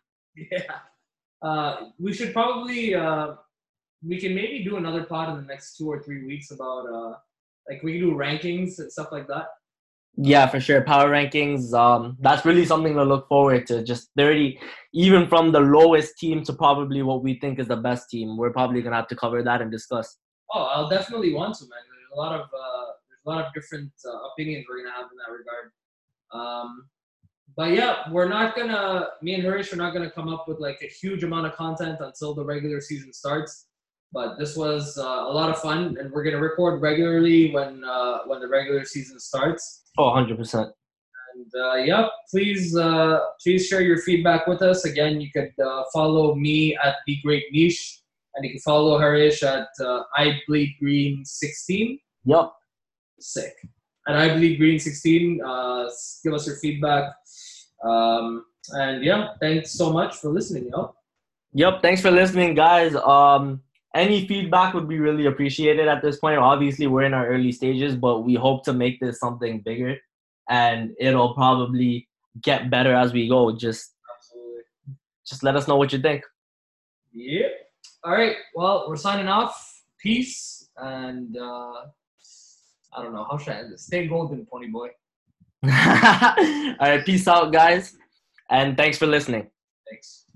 Yeah. We should probably we can maybe do another pod in the next 2 or 3 weeks about like we can do rankings and stuff like that. Yeah, for sure. Power rankings. That's really something to look forward to. Just 30, even from the lowest team to probably what we think is the best team. We're probably gonna have to cover that and discuss. Oh, I'll definitely want to, man. There's a lot of different opinions we're gonna have in that regard. But yeah, me and Harish are not gonna come up with like a huge amount of content until the regular season starts. But this was a lot of fun, and we're gonna record regularly when the regular season starts. Oh, 100%. And please share your feedback with us. Again, you could follow me at The Great Niche, and you can follow Harish at I Bleed Green 16. Yep. Sick. At I Bleed Green 16, give us your feedback. And yeah, thanks so much for listening, yo. Yep, thanks for listening, guys. Any feedback would be really appreciated at this point. Obviously, we're in our early stages, but we hope to make this something bigger. and it'll probably get better as we go. Just let us know what you think. Yep. All right. Well, we're signing off. Peace. And I don't know. How should I end this? Stay golden, Pony Boy. All right. Peace out, guys. And thanks for listening. Thanks.